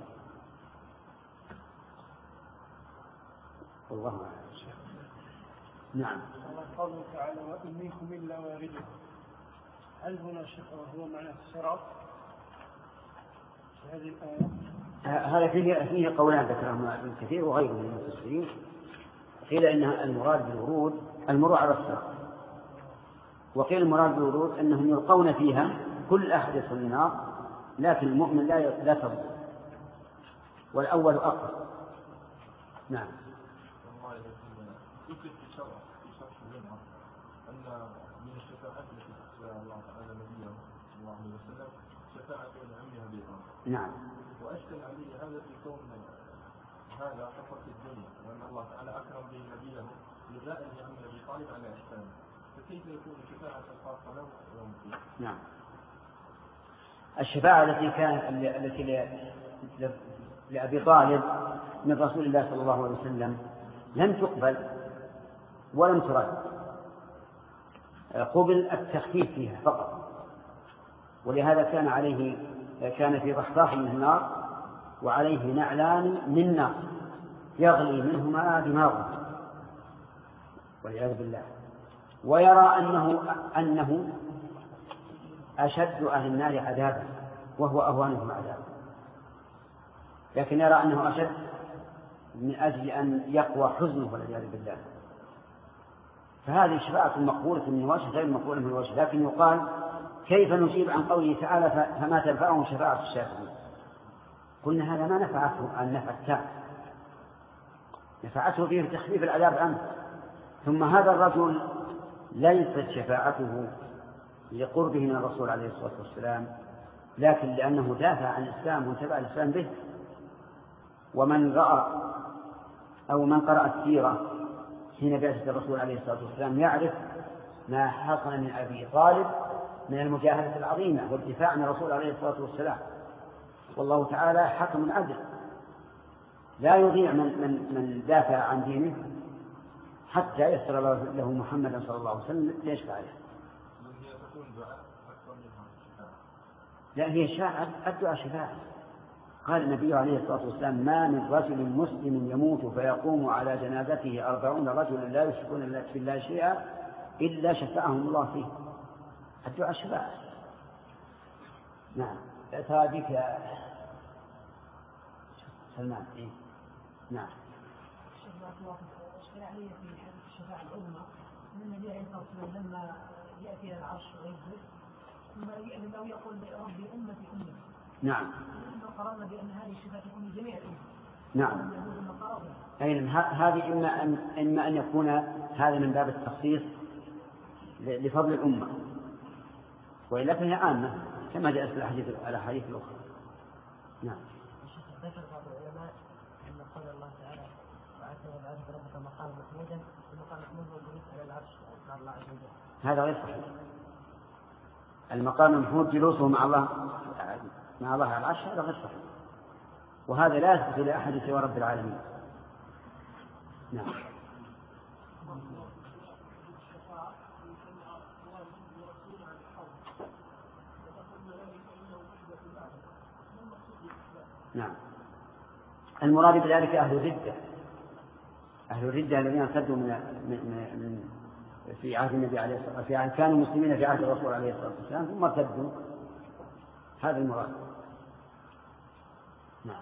والله أعلم. نعم. قوله تعالى وإن منكم إلا واردها، هل هنا هو معنى الصراط في هذه الآية؟ هذا فيه فيه قولان ذكرهما ابن كثير وغيره من المفسرين. قيل إن المراد بالورود المرور على الصراط، وقيل المراد بالورود أنهم يلقون فيها كل أحد يدخل النار، لكن المؤمن لا لا تضر، والأول أقرب. نعم. يمكن في شرع في شرح منها أن من الشفاعات التي تشفع الله تعالى نبيه صلى الله عليه وسلم شفاعة لعمها بيضاء. نعم. وأشكل عليه هذا في كون هذا حصل في الدنيا، وأن الله تعالى أكرم به نبيه جزاء لعم أبي طالب على إحسانه، فكيف يكون شفاعة خاصة له يوم القيامة؟ نعم. الشفاعة التي كان التي لأبي طالب من رسول الله صلى الله عليه وسلم لم تقبل ولم ترد، قبل التخفيف فيها فقط، ولهذا كان عليه كان في ضحضاح من النار وعليه نعلان من نار يغلي منهما دماغه والعياذ بالله، ويرى أنه أنه أشد أهل النار عذابا وهو أهوانهم عذابا، لكن يرى أنه أشد من أجل أن يقوى حزنه والعياذ بالله. فهذه شفاعة مقبولة من وجه غير مقبولة من وجه، لكن يقال كيف نجيب عن قوله تعالى فما تنفعهم شفاعة الشافعين؟ قلنا هذا ما نفعته النفع التام، نفعته فيه تخفيف العذاب عنه. ثم هذا الرجل ليست شفاعته لقربه من الرسول عليه الصلاة والسلام، لكن لأنه دافع عن الإسلام وانتبع الإسلام به. ومن رأى أو من قرأ السيرة حين بعثة الرسول عليه الصلاة والسلام يعرف ما حصل من أبي طالب من المجاهدة العظيمة والدفاع عن الرسول عليه الصلاة والسلام. والله تعالى حكم عدل لا يضيع من, من, من دافع عن دينه حتى يسر له محمد صلى الله عليه وسلم ليشفع له. لا، هي الشفاعة الدعاء شفاعة. قال النبي عليه الصلاة والسلام ما من رجل مسلم يموت فيقوم على جنازته أربعون رجلا لا يشركون في الله شيئا إلا شفعهم الله فيه. الدعاء شفاعة. نعم. ترى بك يا سلمان. إيه؟ نعم. اشكال علي في الشفاعة العظمى أن النبي عليه الصلاة والسلام لما يأتي إلى العرش ويجلس ثم لأنه يقول ربي أمتي أمتي. نعم. قررنا بأن هذه الشفاعة تكون لجميع الأمة. نعم. أي هذه إما أن إما أن يكون هذا من باب التخصيص لفضل الأمة، وإلا فهي عامة كما جاءت في الأحاديث الأحاديث الأخرى. نعم. ذكر بعض العلماء أن قول الله تعالى وعسى وبعث ربك مقام محمودا، المقام محمود هو الجلوس على العرش مع الله عز وجل. هذا غير صحيح. المقام المحمود جلوسه مع الله مع الله على العرش، هذا غير صحيح، وهذا لا يثبت لأحد سوى رب العالمين. نعم. نعم. المراد بذلك أهل الردة، أهل الردة الذين ارتدوا من من من في عهد النبي عليه الصلاة والسلام، كانوا مسلمين في عهد الرسول عليه الصلاة والسلام ثم ارتدوا، هذا المراد. نعم.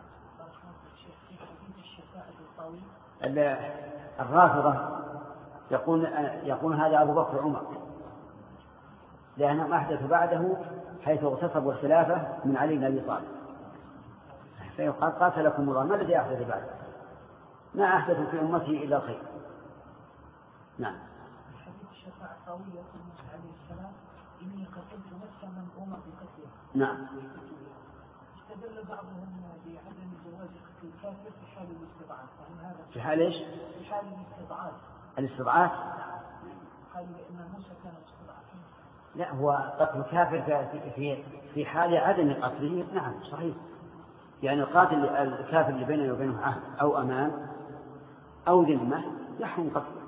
الرافضة يقول يقول هذا أبو بكر عمر، لأنهم أحدثوا بعده حيث اغتصبوا الخلافة من علي بن أبي طالب، فيقال قاتلكم الله ما الذي أحدث بعده؟ ما أحدثوا في أمته إلا الخير. نعم. الحديث الشفاعة الطويلة يقول موسى عليه السلام إني قتلت نفسا من أمر بقتلها. نعم. استدل بعضهم بعدم جواز قتل الكافر في حال الاستضعاف، فهم هذا في حال ايش؟ في حال الاستضعاف. الاستضعاف قالوا بأن موسى كان مسؤولا. لا، هو قتل الكافر في في حال عدم قتله نعم صحيح، يعني القاتل الكافر اللي بينه وبينه عهد أو أمان أو ذمة يحرم قتله،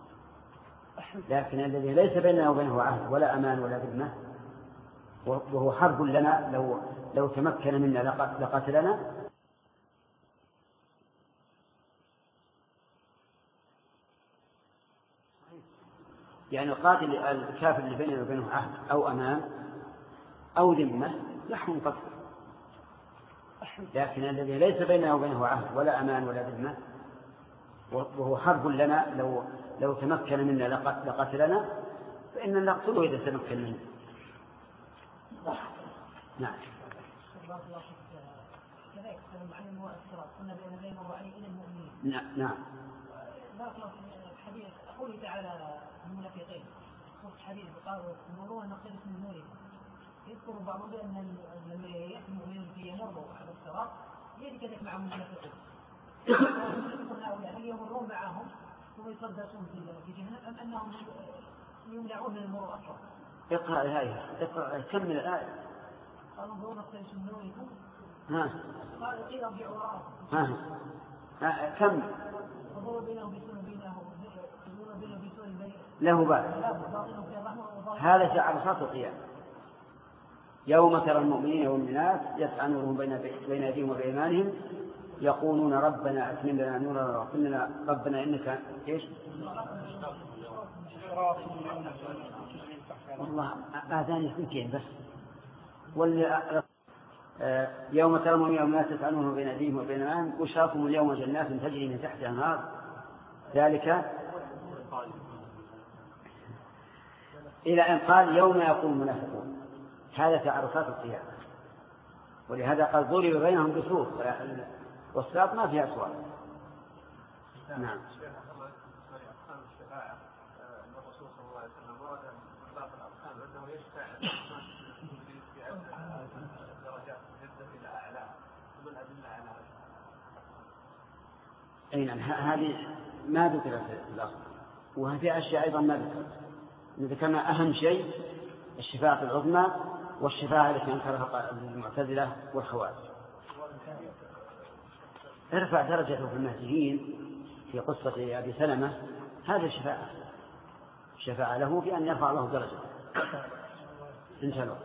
لكن الذي ليس بينه وبينه عهد ولا أمان ولا ذمة وهو حرب لنا لو لو تمكن منا لقتلنا يعني القاتل الكافر اللي بينه وبينه عهد أو أمان أو ذمة يحرم قتله، لكن الذي ليس بينه وبينه عهد ولا أمان ولا ذمة وهو حرب لنا لو لو تمكن منا لقتلنا فإننا نقتله إذا تمكن منا. نعم. نعم. نعم. حديث قوله تعالى المنافقين خص حديث قالوا مروا نقتبس من نورهم، يذكر بعضهم بأن المؤمنون في يمروا على الصراط يدي كذلك مع المنافقين هل يمرون معهم ثم يصدقون في جهنم أم أنهم يمنعون من المرور أصلا؟ اقرأ الآية، اقرأ كمل الآية. قالوا مروا نقتبس من نورهم ها قال قيل ارجعوا وراءكم ها كم وضرب بينهم بسور بينهم له بال. هذا في عرصات القيامة يوم ترى المؤمنين والمؤمنات يسعى نورهم بين أيديهم وبأيمانهم يقولون ربنا أتمم لنا نورنا واغفر لنا ربنا إنك إيش؟ والله آذاني سنتين بس. واللي يوم ترى المؤمنين والمؤمنات يسعى نورهم بين أيديهم وبأيمانهم بشراكم اليوم جنات تجري من تحتها الأنهار ذلك إلى أن قال يوم يقوم المنافقون. هذا في عرصات القيامة، ولهذا قال ضرب بينهم بسور والصراط ما فيها أسوار. نعم. أي نعم، هذه ما ذكرت في الأصل، وهذه أشياء أيضا ما ذكرت. ذكرنا أهم شيء الشفاعة العظمى والشفاعة التي أنكرها المعتزلة والخوارج. ارفع درجته في المهديين في قصة أبي سلمة، هذا الشفاعة شفاعة له في أن يرفع الله درجته. انتهى الوقت.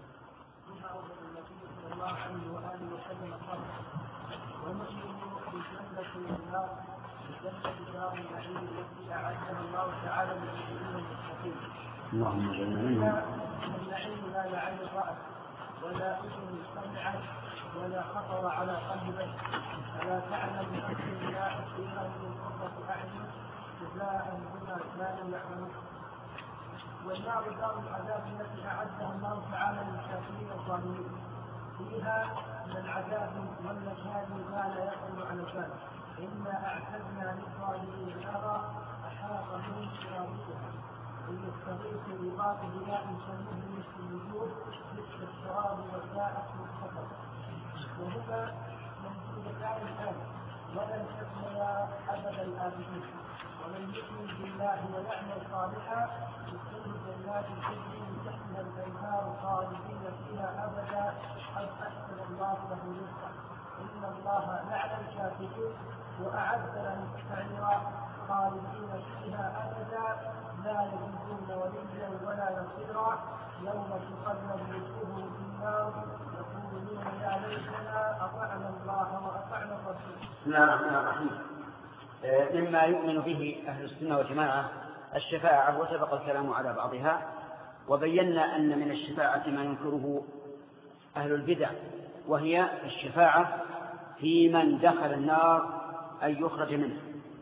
اللهم اجعلنا منهم. النعيم لا لعين رأت ولا أذن سمعت ولا خطر على قلب بشر، فلا تعلم بأمر الله فيها من قرة أعين جزاء بما كانوا يعملون. والنار دار العذاب التي أعدها الله تعالى للكافرين الظالمين، فيها من العذاب والمكان ما لا يقل على البال، إنا أعتدنا للظالمين نارا أحاط بهم سرادقها إن يستغيث بباط بماء سموه مثل الوجوه مثل الشراب وساءت مخففة. وهما منزلتان الآن ولن تبنيا أبد الآبدين. ومن يؤمن بالله ويعمل صالحا يدخله جنات تجري من تحتها الأنهار خالدين فيها أبدا قد أحسن الله له رزقا إن الله لعن الكافرين وأعد لهم سعيرا خالدين فيها أبدا لا يجدون وليا ولا نصيرا يوم تقلب وجوههم في النار يقولون يا ليتنا أطعنا الله وأطعنا الرسول. بسم الله الرحمن الرحيم. مما يؤمن به أهل السنة والجماعة الشفاعة، وسبق الكلام على بعضها، وبينا أن من الشفاعة ما ينكره أهل البدع، وهي الشفاعة في من دخل النار أن يخرج منه.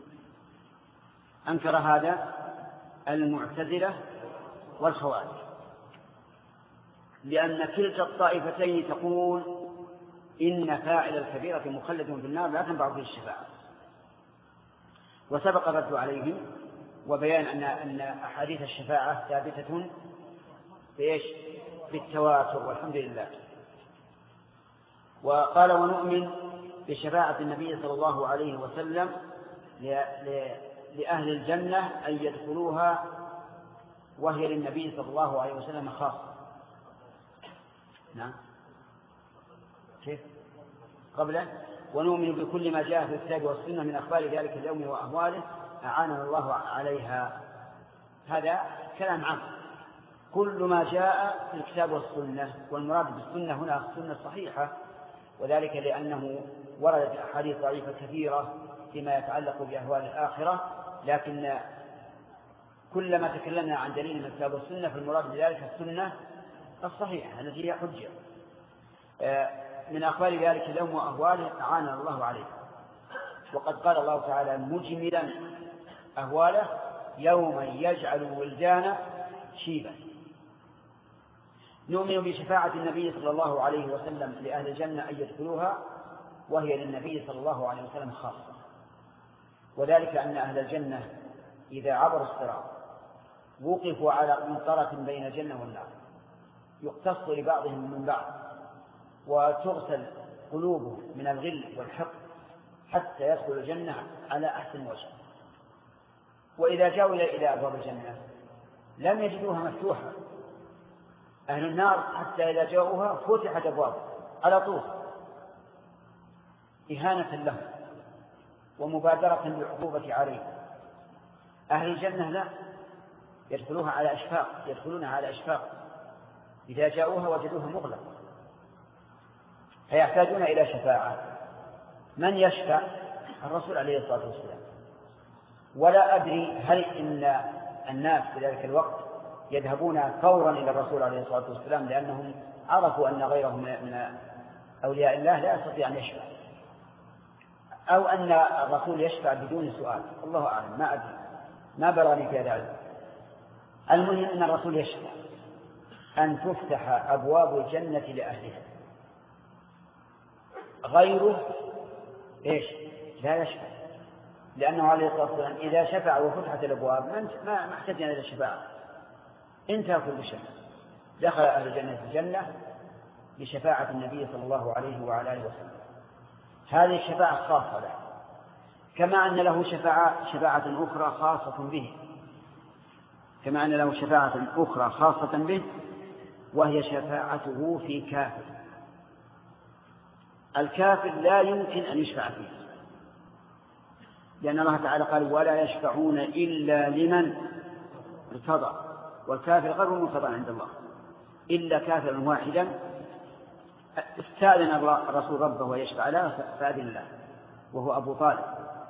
أنكر هذا المعتزلة والخوارج، لأن كلتا الطائفتين تقول إن فاعل الكبيرة مخلد في النار لا تنفع فيه الشفاعة. وسبق الرد عليهم وبيان أن أن أحاديث الشفاعة ثابتة بإيش؟ بالتواتر والحمد لله. وقال ونؤمن بشفاعة النبي صلى الله عليه وسلم لأهل الجنة أن يدخلوها وهي للنبي صلى الله عليه وسلم خاصة. نعم كيف قبله ونؤمن بكل ما جاء في الكتاب والسنة من أخبار ذلك اليوم وأهواله أعاننا الله عليها. هذا كلام عام، كل ما جاء في الكتاب والسنة، والمراد بالسنة هنا السنة الصحيحة، وذلك لأنه وردت أحاديث ضعيفة كثيرة فيما يتعلق بأهوال الآخرة، لكن كلما تكلمنا عن دليل من الكتاب والسنة فالمراد بذلك السنة الصحيحة التي هي حجة. من أخبار ذلك اليوم وأهواله أعاننا الله عليه. وقد قال الله تعالى مجملا أهواله يوم يجعل الولدان شيبا. نؤمن بشفاعة النبي صلى الله عليه وسلم لأهل الجنة أن يدخلوها، وهي للنبي صلى الله عليه وسلم خاصة، وذلك أن أهل الجنة إذا عبروا الصراط وقفوا على قنطرة بين الجنة والنار يقتص لبعضهم من بعض، وتغسل قلوبهم من الغل والحقد حتى يدخل الجنة على أحسن وجه. وإذا جاءوا إلى أبواب الجنة لم يجدوها مفتوحة، أهل النار حتى إذا جاءوها فتحت أبواب على طول إهانة لهم ومبادرة بالعقوبة عليه. أهل الجنة لا، يدخلوها على أشفاق، يدخلونها على أشفاق، إذا جاءوها وجدوها مغلقة، فيحتاجون إلى شفاعة. من يشفع؟ الرسول عليه الصلاة والسلام. ولا أدري هل إن الناس في ذلك الوقت يذهبون فورا إلى الرسول عليه الصلاة والسلام لأنهم عرفوا أن غيرهم من أولياء الله لا يستطيع أن يشفع، أو أن الرسول يشفع بدون سؤال، الله أعلم، ما أدري، ما براني في ذلك. المهم أن الرسول يشفع أن تفتح أبواب الجنة لأهلها، غيره إيش لا يشفع، لأنه عليه الصلاة والسلام إذا شفع وفتحت الأبواب ما احتاجنا إلى الشفاعة، انتهى كل شيء، دخل أهل الجنة في الجنة بشفاعة النبي صلى الله عليه وعلى آله وسلم. هذه الشفاعة خاصة له، كما أن له شفاعة شفاعة أخرى خاصة به، كما أن له شفاعة أخرى خاصة به، وهي شفاعته في كافر. الكافر لا يمكن أن يشفع فيه، لأن الله تعالى قال ولا يشفعون إلا لمن ارتضى، والكافر غير مرتضى عند الله إلا كافرا واحدا استأذن الرسول ربه ويشفع له فأذن له، وهو أبو طالب.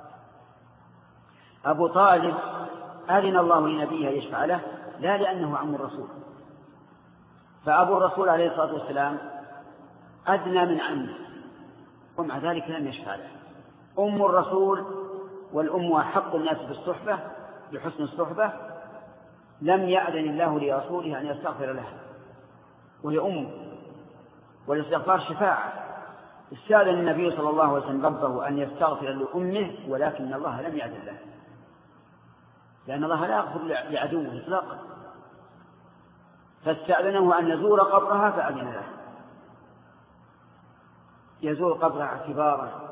أبو طالب أذن الله لنبيه يشفع له لا لأنه عم الرسول، فأبو الرسول عليه الصلاة والسلام أدنى من عمه ومع ذلك لم يشفع له. أم الرسول، والأم أحق الناس بالصحبة بحسن الصحبة، لم يأذن الله لرسوله أن يستغفر لها وهي أمه، والاستغفار شفاعة. استأذن النبي صلى الله عليه وسلم ربه أن يستغفر لأمه، ولكن الله لم يأذن له، لأن الله لا يغفر لعدوه إطلاقا، فاستأذنه أن يزور قبرها فأذن له، يزور قبرها اعتبارا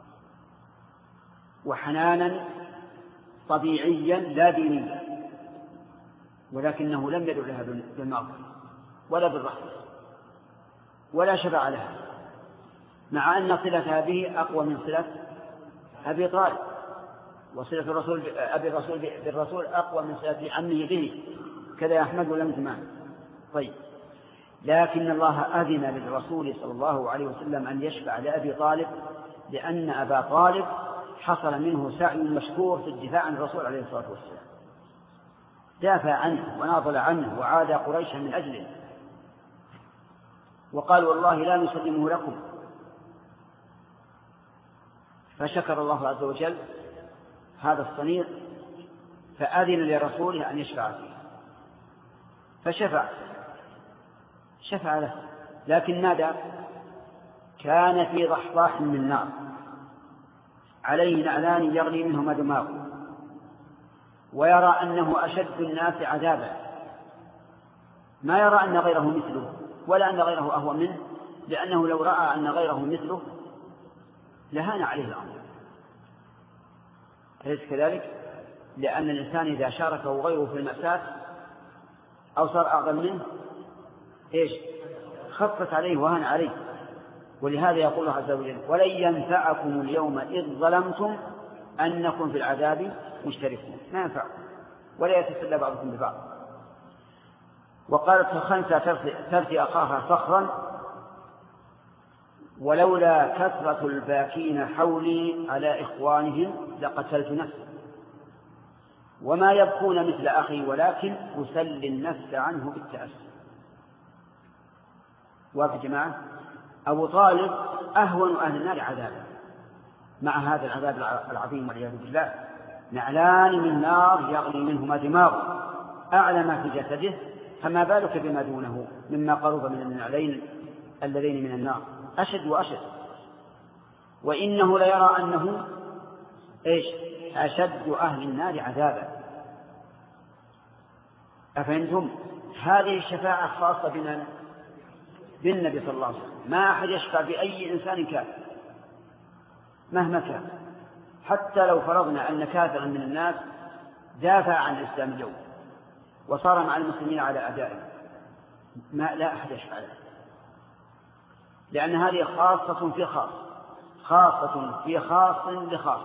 وحنانا طبيعيا لا دينيا، ولكنه لم يدع لها بالمغفرة ولا بالرحمة ولا شفع لها، مع أن صلتها به أقوى من صلة أبي طالب، وصلة الرسول أبي الرسول بالرسول أقوى من صلة عمه به، كذا أحمد ولم تمام. طيب، لكن الله أذن للرسول صلى الله عليه وسلم أن يشفع لأبي طالب، لأن أبا طالب حصل منه سعي مشكور في الدفاع عن الرسول عليه الصلاة والسلام، دافع عنه وناضل عنه وعاد قريشا من أجله، وقال والله لا نسلمه لكم، فشكر الله عز وجل هذا الصنيع فأذن لرسوله أن يشفع فيه، فشفع شفع له، لكن ماذا؟ كان في ضحضاح من نار عليه نعلان يغلي منهما دماغه، ويرى أنه أشد الناس عذابا، ما يرى أن غيره مثله ولا أن غيره أهوى منه، لأنه لو رأى أن غيره مثله لهان عليه الأمر، أليس كذلك؟ لأن الإنسان إذا شاركه غيره في المأساة أو صار أعظم منه إيش خفت عليه وهن عليه. ولهذا يقول الله عز وجل ولن ينفعكم اليوم إذ ظلمتم أنكم في العذاب مشتركون، ما ينفعكم ولا يتسلى بعضكم ببعض. وقالت الخنسة ترثي أخاها صخرا ولولا كثرة الباكين حولي على إخوانهم لقتلت نفسي وما يبكون مثل أخي ولكن أسلي النفس عنه بالتأسي. وفي جماعة أبو طالب أهون أهل النار عذابا مع هذا العذاب العظيم والعياذ بالله، نعلان من نار يغلي منهما دماغه أعلى ما في جسده، فما بالك بما دونه مما قرب من النعلين اللذين من النار أشد وأشد. وإنه ليرى أنه إيش أشد أهل النار عذابا. أفهمتم؟ هذه الشفاعة خاصة بنا بالنبي صلى الله عليه وسلم، ما أحد يشفع بأي إنسان كافر مهما كان، حتى لو فرضنا أن كافرا من الناس دافع عن الإسلام اليوم وصار مع المسلمين على أعدائه ما لا أحد يشفع له، لأن هذه خاصة في خاص، خاصة في خاص لخاص،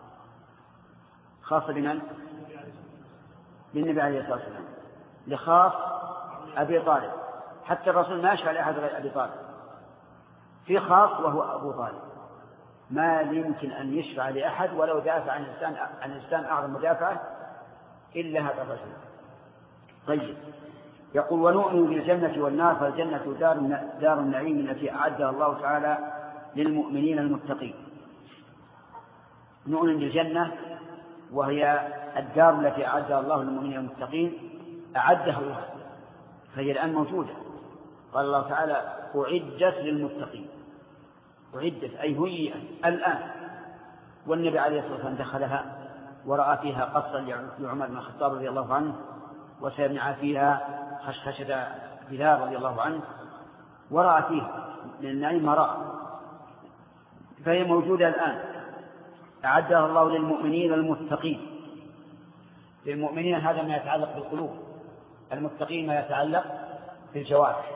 خاصة بمن؟ بالنبي عليه الصلاة والسلام، لخاص أبي طالب، حتى الرسول ما يشفع لأحد غير أبي طالب، في خاص وهو أبو طالب، ما يمكن أن يشفع لأحد ولو دافع عن الإسلام عن الإسلام أعظم مدافعة إلا هذا الرجل. طيب، يقول ونؤمن بالجنة والنار، فالجنة دار دار النعيم التي أعدها الله تعالى للمؤمنين المتقين. نؤمن بالجنة وهي الدار التي أعدها الله للمؤمنين المتقين، أعدها الله فهي الآن موجودة. قال الله تعالى أعدت للمتقين، أعدت أي هي الآن، والنبي عليه الصلاة والسلام دخلها ورأى فيها قصا لعمر بن الخطاب رضي الله عنه، وسمع فيها خشخشة بلال رضي الله عنه، ورأى فيها من النعيم ما رأى، فهي موجودة الآن. أعدها الله للمؤمنين المتقين، للمؤمنين هذا ما يتعلق بالقلوب، المتقين ما يتعلق بالجوارح.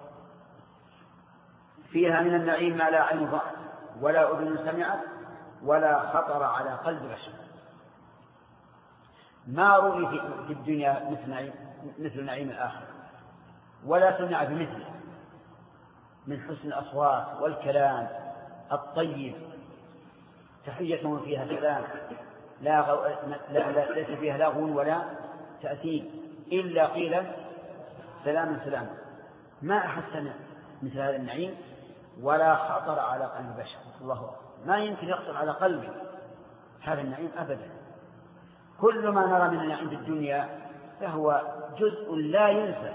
فيها من النعيم ما لا عين رأت ولا أذن سمعت ولا خطر على قلب بشر. ما روي في الدنيا مثل نعيم, مثل نعيم الآخرة، ولا سمع بمثله من حسن الأصوات والكلام الطيب، تحيتهم فيها سلام، لا, غو... لا... لا ليس فيها لغو ولا تأثير إلا قيلا سلاما سلاما. ما أحسن مثل هذا النعيم ولا خطر على قلب بشر. الله أكبر، ما يمكن يخطر على قلبي هذا النعيم أبدا. كل ما نرى من النعيم في الدنيا فهو جزء لا ينسى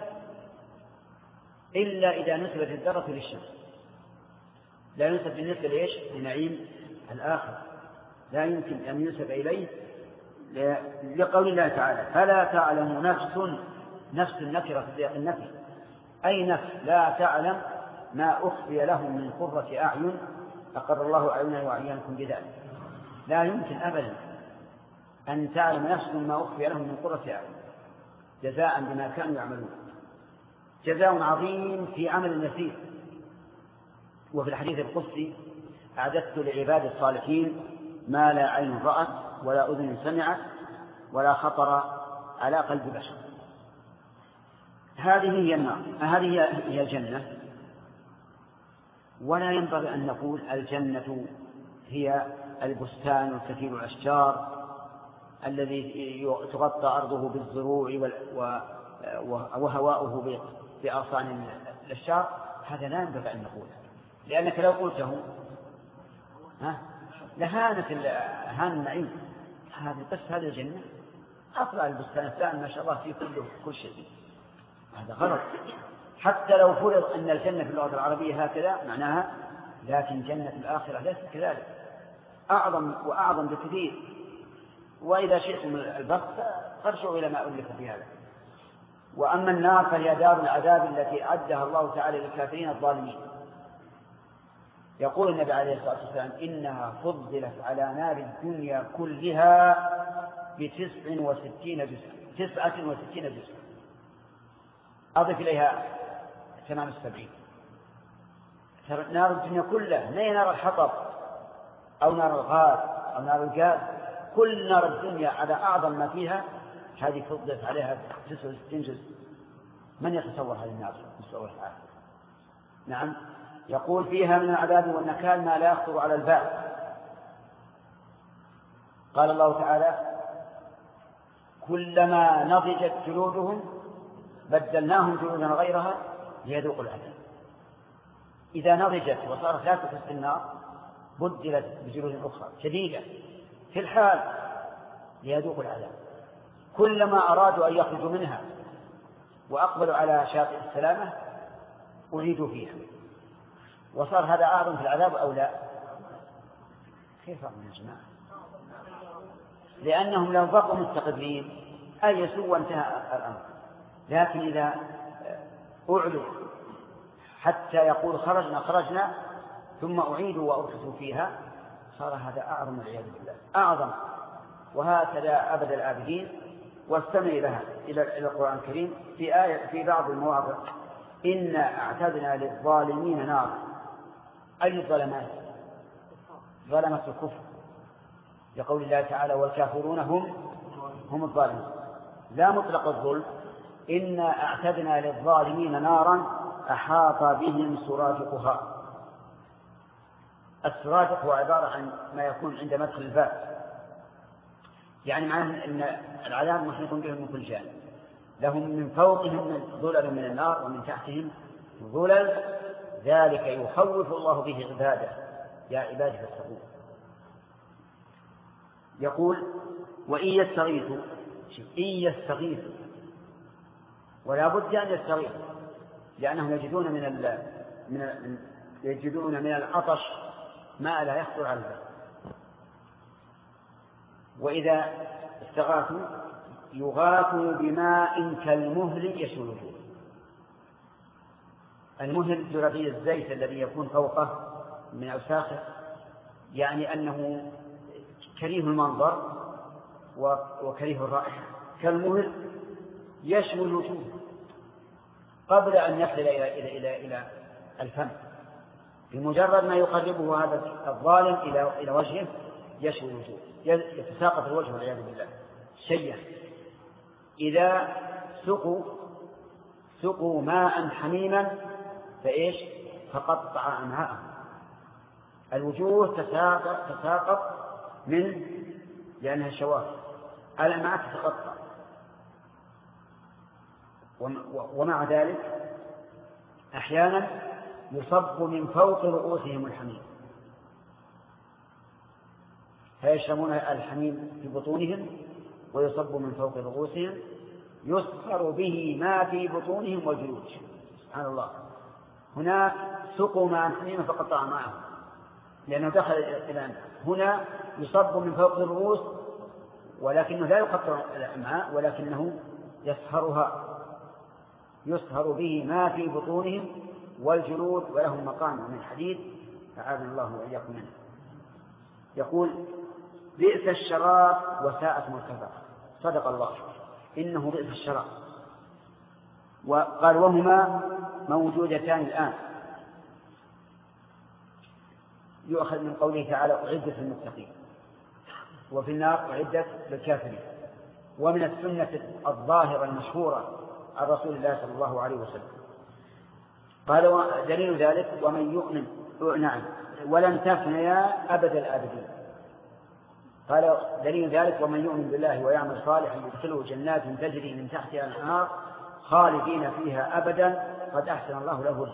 إلا إذا نسبت الذرة للشمس، لا ينسب بالنسبة لإيش؟ لنعيم الآخر، لا يمكن أن ينسب إليه، لقول الله تعالى فلا تعلم نفس، نفس النكرة في سياق النفي، أي نفس لا تعلم ما أخفي لهم من قرة أعين أقر الله أعيننا وأعينكم بذلك. لا يمكن أبدا أن تعلم نفس ما أخفي لهم من قرة أعين جزاء بما كانوا يعملون، جزاء عظيم في عمل يسير. وفي الحديث القدسي أعددت لعباد الصالحين ما لا عين رأت ولا أذن سمعت ولا خطر على قلب بشر. هذه هي النار، هذه هي الجنة. ولا ينبغي أن نقول الجنة هي البستان الكثير الأشجار الذي تغطى أرضه بالزروع وهواؤه بأغصان الأشجار. هذا لا ينبغي أن نقوله، لأنك لو قلته ها لهانت هان النعيم. هذا بس هذا الجنة أطلع البستان الثاني ما شاء الله فيه كله كل شيء، هذا غلط. حتى لو فرض أن الجنة في اللغة العربية هكذا معناها، لكن جنة الآخرة ليست كذلك، أعظم وأعظم بكثير. وإذا شئتم البحث فارجعوا إلى ما ألف في هذا. وأما النار فهي دار العذاب التي أعدها الله تعالى للكافرين الظالمين. يقول النبي عليه الصلاة والسلام إنها فضلت على نار الدنيا كلها بتسع وستين جزءا، تسعة وستين جزءا. أضف إليها ثمان السبعين. نار الدنيا كلها، لا نار الحطب أو نار الغاز أو نار الغاز، كل نار الدنيا على أعظم ما فيها هذه فضلت عليها تسعة وستين جزء. من يتصور هذه النار؟ نسأل تعالى. نعم، يقول فيها من العذاب والنكال ما لا يخطر على البال. قال الله تعالى كلما نضجت جلودهم بدلناهم جلودا غيرها ليذوقوا العذاب. إذا نضجت وصارت لا تحس النار بدلت بجلود أخرى شديدة في الحال ليذوقوا العذاب. كلما أرادوا أن يخرجوا منها وأقبلوا على شاطئ السلامة أعيدوا فيها، وصار هذا أعظم في العذاب أو لا؟ كيف أعظم يا جماعة؟ لأنهم لو بقوا مستقبلين أيسوا وانتهى الأمر، لكن إذا أعلوا حتى يقول خرجنا خرجنا ثم أعيدوا وأرخصوا فيها صار هذا أعظم والعياذ بالله أعظم. وهكذا أبد العابدين. واستمع لها إلى القرآن الكريم في آية في بعض المواضع إنا أعتدنا للظالمين نارا. أي ظلمات؟ ظلمة الكفر، لقول الله تعالى والكافرون هم هم الظالمون، لا مطلق الظلم. إنا أعتدنا للظالمين نارا أحاط بهم سرادقها. السرادق هو عبارة عن ما يكون عند مدخل الباب، يعني معناه أن العذاب محيط بهم من كل جانب، لهم من فوقهم ظلل من النار ومن تحتهم ظلل، ذلك يخوف الله به عباده يا عبادي فاتقون. يقول وإن يستغيثوا إن يستغيثوا ولا بد أن يستغيثوا لأنهم يجدون من ال... من يجدون من العطش ما لا يخطر على البال. وإذا استغاثوا يغاثوا بماء كالمهل يشوي الوجوه. المهل جرعي الزيت الذي يكون فوقه من أوساخه، يعني أنه كريه المنظر وكريه الرائحة، كالمهل يشوي الوجوه قبل أن يصل إلى إلى إلى إلى الفم. بمجرد ما يقربه هذا الظالم إلى إلى وجهه يشوي الوجوه، يتساقط الوجه والعياذ بالله شيئا. إذا سقوا سقوا ماء حميما فإيش؟ فقطع أمعاءهم. الوجوه تساقط تساقط من لأنها شواف، الأمعاء تتقطع. ومع ذلك أحيانا يصب من فوق رؤوسهم الحميم، فيشربون الحميم في بطونهم ويصب من فوق رؤوسهم يسخر به ما في بطونهم والجلود. سبحان الله. هناك سقوا ماء حميما فقطع معه لأنه دخل إلى هنا يصب من فوق الرؤوس ولكنه لا يقطع الأمعاء ولكنه يسهرها، يسهر به ما في بطونهم والجلود ولهم مقام من حديد أعاذنا الله وإياكم منه. يقول بئس الشراب وساءت مرتفقة. صدق الله، إنه بئس الشراب. وقال وهما موجودتان الآن. يؤخذ من قوله تعالى أعدت للمتقين، وفي النار أعدت للكافرين. ومن السنة الظاهرة المشهورة عن رسول الله صلى الله عليه وسلم قال دليل ذلك ومن يؤمن نعم ولن تفنيا أبد الآبدين. قال دليل ذلك ومن يؤمن بالله ويعمل صالحا يدخله جنات تجري من تحتها الأنهار خالدين فيها أبدا قد أحسن الله له.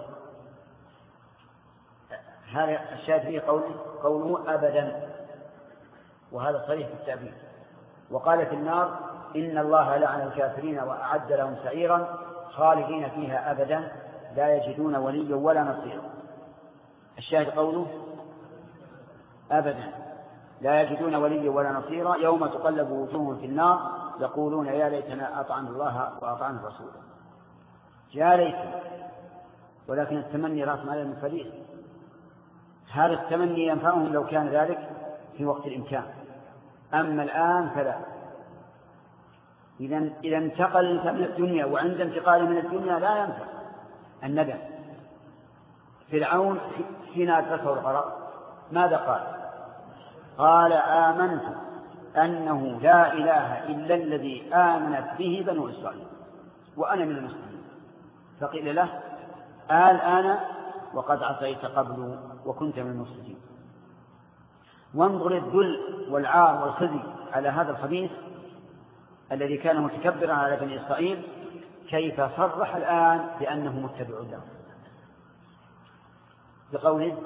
هذا الشاهد فيه قوله, قوله أبدا، وهذا صريح في التعبير. وقال في النار إن الله لعن الكافرين وأعد لهم سعيرا خالدين فيها أبدا لا يجدون وليا ولا نصيرا. الشاهد قوله أبدا لا يجدون وليا ولا نصيرا يوم تقلب وجوههم في النار يقولون يا ليتنا أطعنا الله وأطعنا الرسول. يا ليت، ولكن التمني رأس مال المفليس. هذا التمني ينفعهم لو كان ذلك في وقت الإمكان، أما الآن فلا. إذا إذا انتقل الإنسان من الدنيا وعند انتقاله من الدنيا لا ينفع الندم. فرعون حين أدركه الغرق ماذا قال؟ قال آمنت أنه لا إله إلا الذي آمنت به بنو إسرائيل وأنا من المسلمين. فقيل له الآن وقد عصيت قبل وكنت من المفسدين. وانظر الذل والعار والخزي على هذا الخبيث الذي كان متكبرا على بني إسرائيل كيف صرح الآن بأنه متبع له بقوله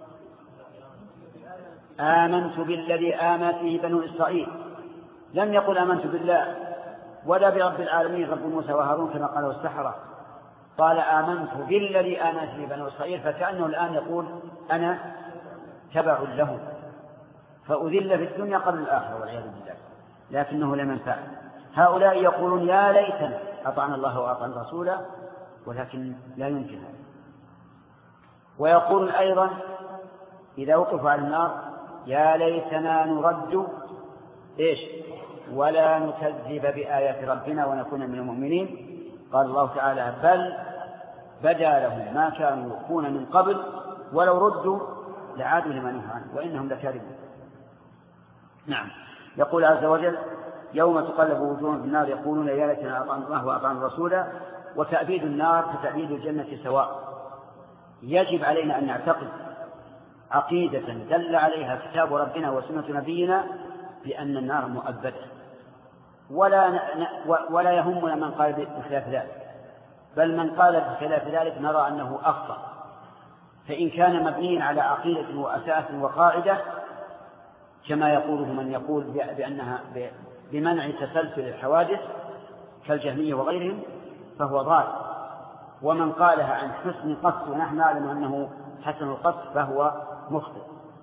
آمنت بالذي آمنت به بنو إسرائيل. لم يقل آمنت بالله ولا برب العالمين رب موسى وهارون كما قاله السحرة، قال آمنت بالذي آمنت به بنو إسرائيل، فكأنه الآن يقول أنا تبع له، فأذل في الدنيا قبل الآخرة والعياذ بالله، لكنه لم ينفع. هؤلاء يقولون يا ليتنا أطعنا الله وأطعنا الرسول، ولكن لا يمكن هذا. ويقول أيضا إذا وقفوا على النار يا ليتنا نرد إيش ولا نكذب بآيات ربنا ونكون من المؤمنين. قال الله تعالى بل بدا لهم ما كانوا يخفون من قبل ولو ردوا لعادوا لما نهوا عنه وإنهم لكاذبون. نعم. يقول عز وجل يوم تقلب وجوههم في النار يقولون يا ليتنا أطعنا الله وأطعنا الرسول. وتأبيد النار كتأبيد الجنة سواء. يجب علينا أن نعتقد عقيدة دل عليها كتاب ربنا وسنة نبينا بأن النار مؤبدة، ولا ولا يهمنا من قال بخلاف ذلك، بل من قال بخلاف ذلك نرى أنه أخطأ. فإن كان مبنيا على عقيدة وأساس وقاعدة كما يقوله من يقول بأنها بمنع تسلسل الحوادث كالجهمية وغيرهم فهو ضال، ومن قالها عن حسن قصد ونحن نعلم أنه حسن القصد فهو مخطئ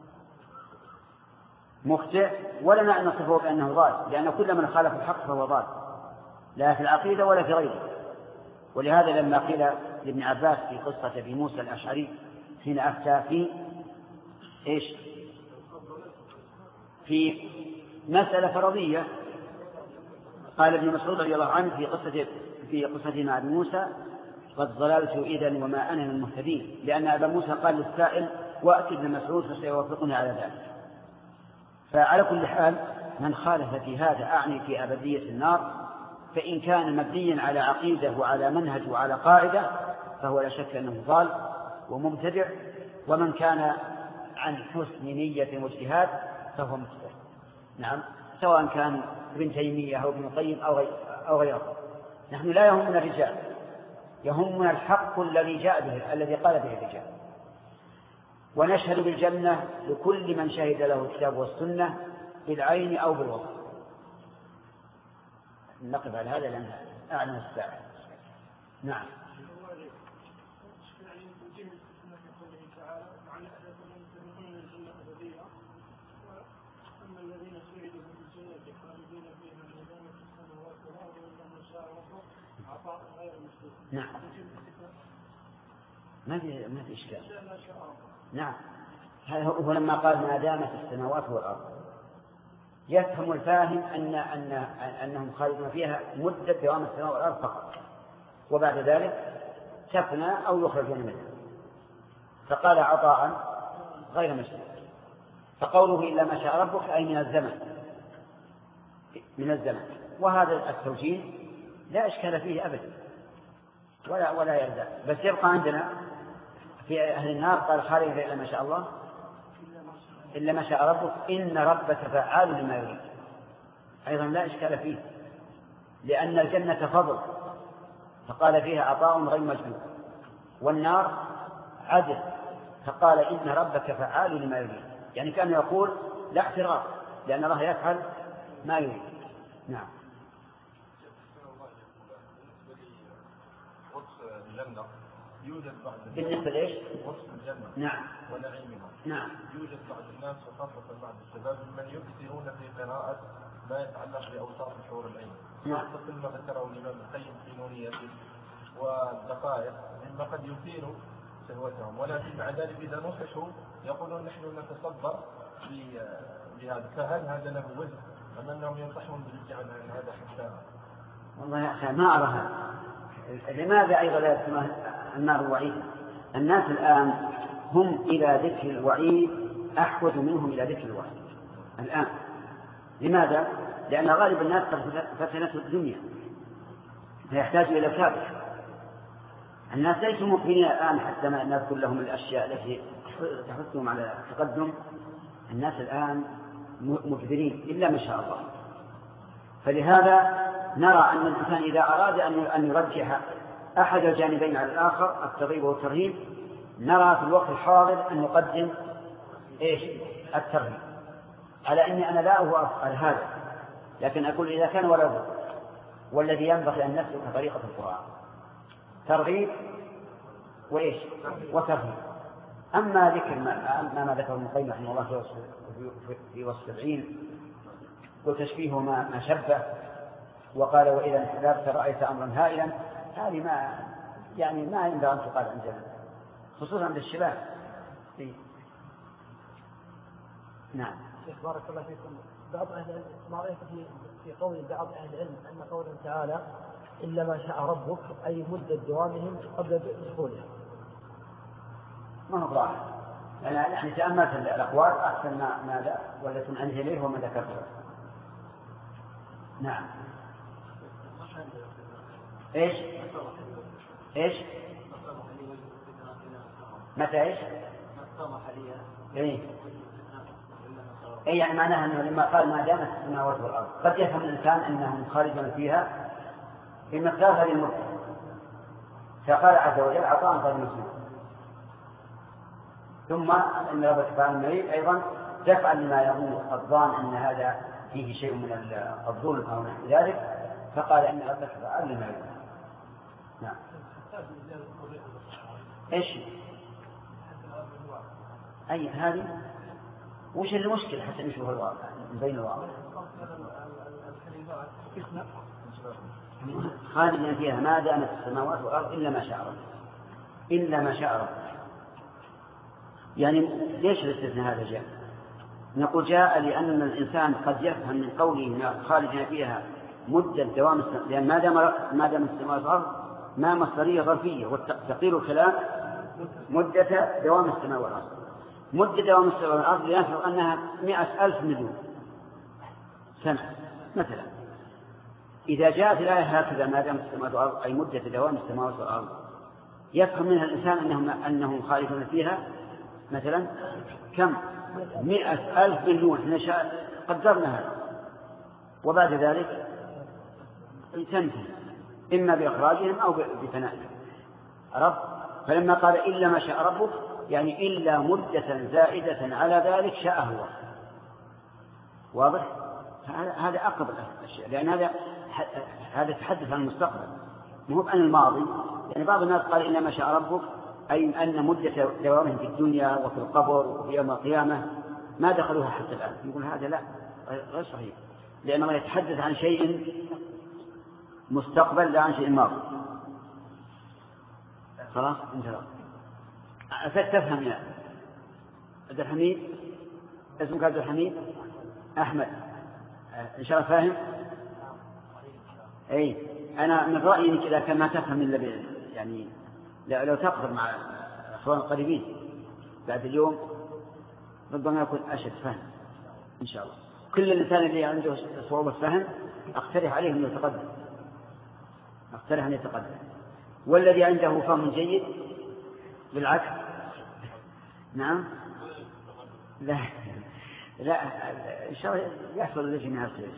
مخطئ ولنا أن نصفه بأنه ضال، لأن كل من خالف الحق فهو ضال لا في العقيدة ولا في غيره. ولهذا لما قيل لابن عباس في قصة أبي موسى الأشعري حين أفتى في إيش في مسألة فرضية، قال ابن مسعود رضي الله عنه في قصة في قصة مع ابن موسى قد ضللت إذن وما أنا من المهتدين، لأن أبا موسى قال للسائل وأتي ابن مسعود فسيوافقني على ذلك. فعلى كل حال من خالف في هذا أعني في أبدية النار، فإن كان مبنيا على عقيدة وعلى منهج وعلى قاعدة فهو لا شك أنه ضال ومبتدع، ومن كان عن حسن نية واجتهاد فهو مبتدع. نعم، سواء كان ابن تيمية أو ابن القيم أو غيره. نحن لا يهمنا الرجال، يهمنا الحق الذي جاء به الذي قال به الرجال. ونشهد بالجنة لكل من شهد له الكتاب والسنة بالعين أو بالوصف. نقف على هذا لأن أعلم الساعة. نعم. نعم ما في ما في إشكال. نعم هو لما قال ما دامت السماوات والأرض يفهم الفاهم أن أن أنهم خالدون فيها مدة دوام السماوات والأرض فقط، وبعد ذلك تفنى أو يخرجون منها، فقال عطاء غير مشروع. فقوله إلا ما شاء ربك أي من الزمن من الزمن وهذا التوجيه لا إشكال فيه أبدا ولا ولا يرجع، بس يبقى عندنا في أهل النار قال خالد إلا ما شاء الله إلا ما شاء ربك إن ربك فعال لما يريد، أيضا لا إشكال فيه لأن الجنة فضل فقال فيها عطاء غير مجنون، والنار عدل فقال إن ربك فعال لما يريد، يعني كان يقول لا اعتراض لأن الله يفعل ما يريد. نعم. الجنة يوجد بعض بالنسبة لإيش؟ وصف الجنة نعم ونعيمها. نعم. يوجد بعض الناس وخاصة بعض الشباب من يكثرون في قراءة ما يتعلق بأوصاف الحور العين. نعم. مثل ما ذكره الإمام القيم في نونيته والدقائق مما قد يثير شهوتهم، ولكن مع ذلك إذا نصحوا يقولون نحن نتصبر بهذا. فهل هذا له وجه أم أنهم ينصحون بالابتعاد عن هذا حتى والله يا أخي ما أراها. لماذا أيضا لا يسمى النار وعيدا؟ الناس الآن هم إلى ذكر الوعيد أحوج منهم إلى ذكر الوعيد الآن. لماذا؟ لأن غالب الناس فتنته الدنيا فيحتاج إلى كافر. الناس ليسوا مؤمنين الآن حتى ما نذكر لهم الأشياء التي تحثهم على التقدم. الناس الآن مجبرين إلا ما شاء الله. فلهذا نرى أن الإنسان إذا أراد أن يرجح أحد الجانبين على الآخر الترغيب والترهيب نرى في الوقت الحاضر أن نقدم إيش؟ الترهيب، على أني أنا لا هو أفعل هذا، لكن أقول إذا كان ولا بد والذي ينبغي أن نسلك طريقة القرآن ترغيب وإيش؟ وترهيب. أما ذكر ما, ما ذكر ابن القيم رحمه الله في وصف العين وتشبيه ما, ما شبه وقال وإذا انحدرت رأيت أمرا هائلا، هذه ما يعني ما ينبغي أن تقال عندنا خصوصا عند الشباب. نعم. شيخ بارك الله فيكم، بعض أهل العلم ما رأيت في في قول بعض أهل العلم أن قوله تعالى إلا ما شاء ربك أي مدة دوامهم قبل دخولها. ما هو ظاهر، يعني تأملت الأقوال أحسن ما ماذا والتي أنهي إليه وما ذكرته. نعم. إيش إيش متى إيش إيه أي يعني معناها أنه لما قال ما دامت السماوات والأرض قد يفهم الإنسان أنهم خالدون فيها في مقدار هذه المدة، فقال عز وجل عطاء غير مسلم. ثم أن رب سبحانه المريض أيضا دفعا لما يظن الظان أن هذا فيه شيء من الظلم أو نحو ذلك، فقال إن رب سبحانه المريض. نعم. إيش أي هذه وش المشكلة حتى نشوف الواقع بين الواقع خالدنا فيها ما دامت السماوات والأرض إلا ما شاء رب إلا ما شاء رب. يعني ليش الاستثناء هذا جاء؟ نقول جاء لأن الإنسان قد يفهم من قوله خالدنا فيها مدة دوام السماوات، لأن ما دام ما دام السماوات والأرض ما مصدرية ظرفية وتقدير الكلام مدة دوام السماوات والأرض. مدة دوام السماوات والأرض لنفرض أنها مئة ألف مليون سنة مثلا. إذا جاءت الآية هكذا ما دام السماوات والأرض أي مدة دوام السماوات والأرض يفهم منها الإنسان أنهم أنهم خالدون فيها مثلا كم؟ مئة ألف مليون. احنا قدرنا هذا وبعد ذلك تنتهي إما بإخراجهم أو بفنائهم. رب فلما قال إلا ما شاء ربك يعني إلا مدة زائدة على ذلك شاء هو. واضح؟ هذا أقرب الأشياء لأن هذا هذا تحدث عن المستقبل مو عن الماضي. يعني بعض الناس قال إلا ما شاء ربك أي أن مدة دوامهم في الدنيا وفي القبر وفي يوم القيامة ما دخلوها حتى الآن. يقول هذا لا غير صحيح لأنه يتحدث عن شيء مستقبل لا عن شيء ماضي. خلاص انتهى. أفدت تفهم يا عبد الحميد؟ اسمك عبد الحميد؟ أحمد إن شاء الله فاهم؟ أي أنا من رأيي إنك إذا كان ما تفهم إلا يعني لو تقدر مع أخوان القريبين بعد اليوم ربما يكون أشد فهم إن شاء الله. كل الإنسان اللي عنده صعوبة فهم أقترح عليه أن يتقدم أقترح أن يتقدم والذي عنده فهم جيد بالعكس. نعم لا لا إن شاء الله يحصل لجميع الخير.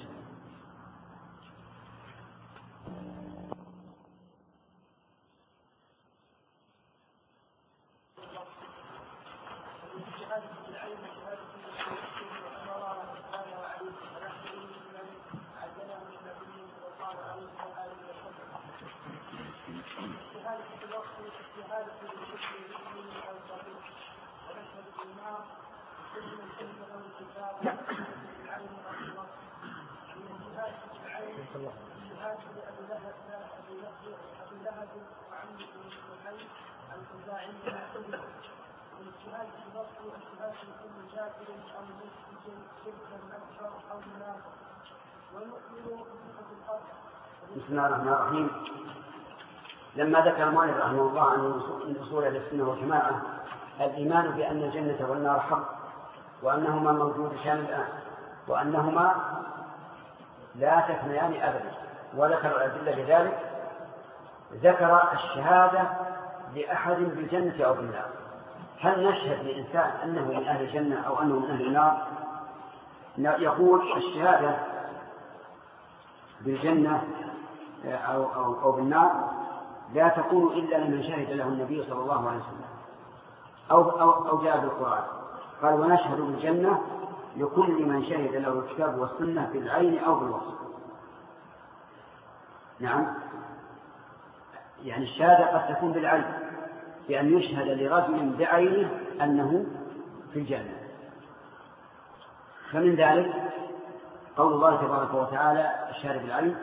ونؤمن بصفة الأرض بسم الله الرحمن الرحيم. لما ذكر المؤلف رحمه الله عن من أصول أهل السنة والجماعة الإيمان بأن الجنة والنار حق، وأنهما موجودتان الآن، وأنهما لا تفنيان أبدا، وذكر الأدلة لذلك. ذكر الشهادة لأحد بالجنة أو بالنار. هل نشهد لإنسان أنه من أهل الجنة أو أنه من أهل النار؟ يقول الشهادة بالجنة أو, أو, أو بالنار لا تكون إلا لمن شهد له النبي صلى الله عليه وسلم أو, أو, أو جاء بالقرآن. قال ونشهد بالجنة لكل من شهد له الكتاب والسنة بالعين أو بالوصف. نعم، يعني الشهادة قد تكون بالعين، بأن يشهد لرجل بعينه أنه في الجنة. فمن ذلك قول الله تبارك وتعالى الشهادة بالعين: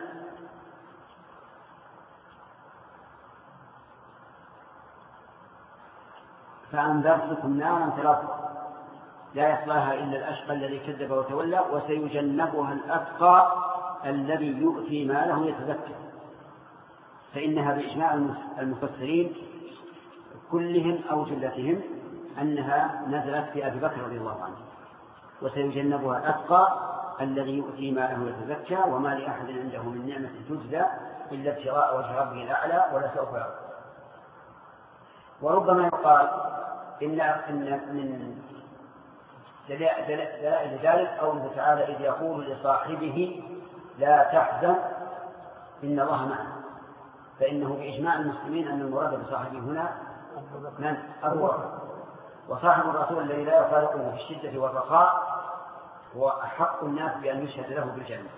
فأنذرتكم نارا تلظى لا يصلاها إلا الأشقى الذي كذب وتولى وسيجنبها الأتقى الذي يؤتي ماله يتزكى. فإنها بإجماع المفسرين كلهم أو جلتهم أنها نزلت في أبي بكر رضي الله عنه: وسيجنبها الأتقى الذي يؤتي ماله يتزكى وما لأحد عنده من نعمة تجزى إلا ابتغاء وجه ربه الأعلى ولسوف يرضى. وربما يقال إن إن من دلائل ذلك قوله تعالى: إذ يقول لصاحبه لا تحزن إن الله معنا. فإنه بإجماع المسلمين أن المراد بصاحبه هنا من؟ أبو بكر. وصاحب الرسول الذي لا يفارقه في الشدة والرخاء هو أحق الناس بأن يشهد له بالجنة.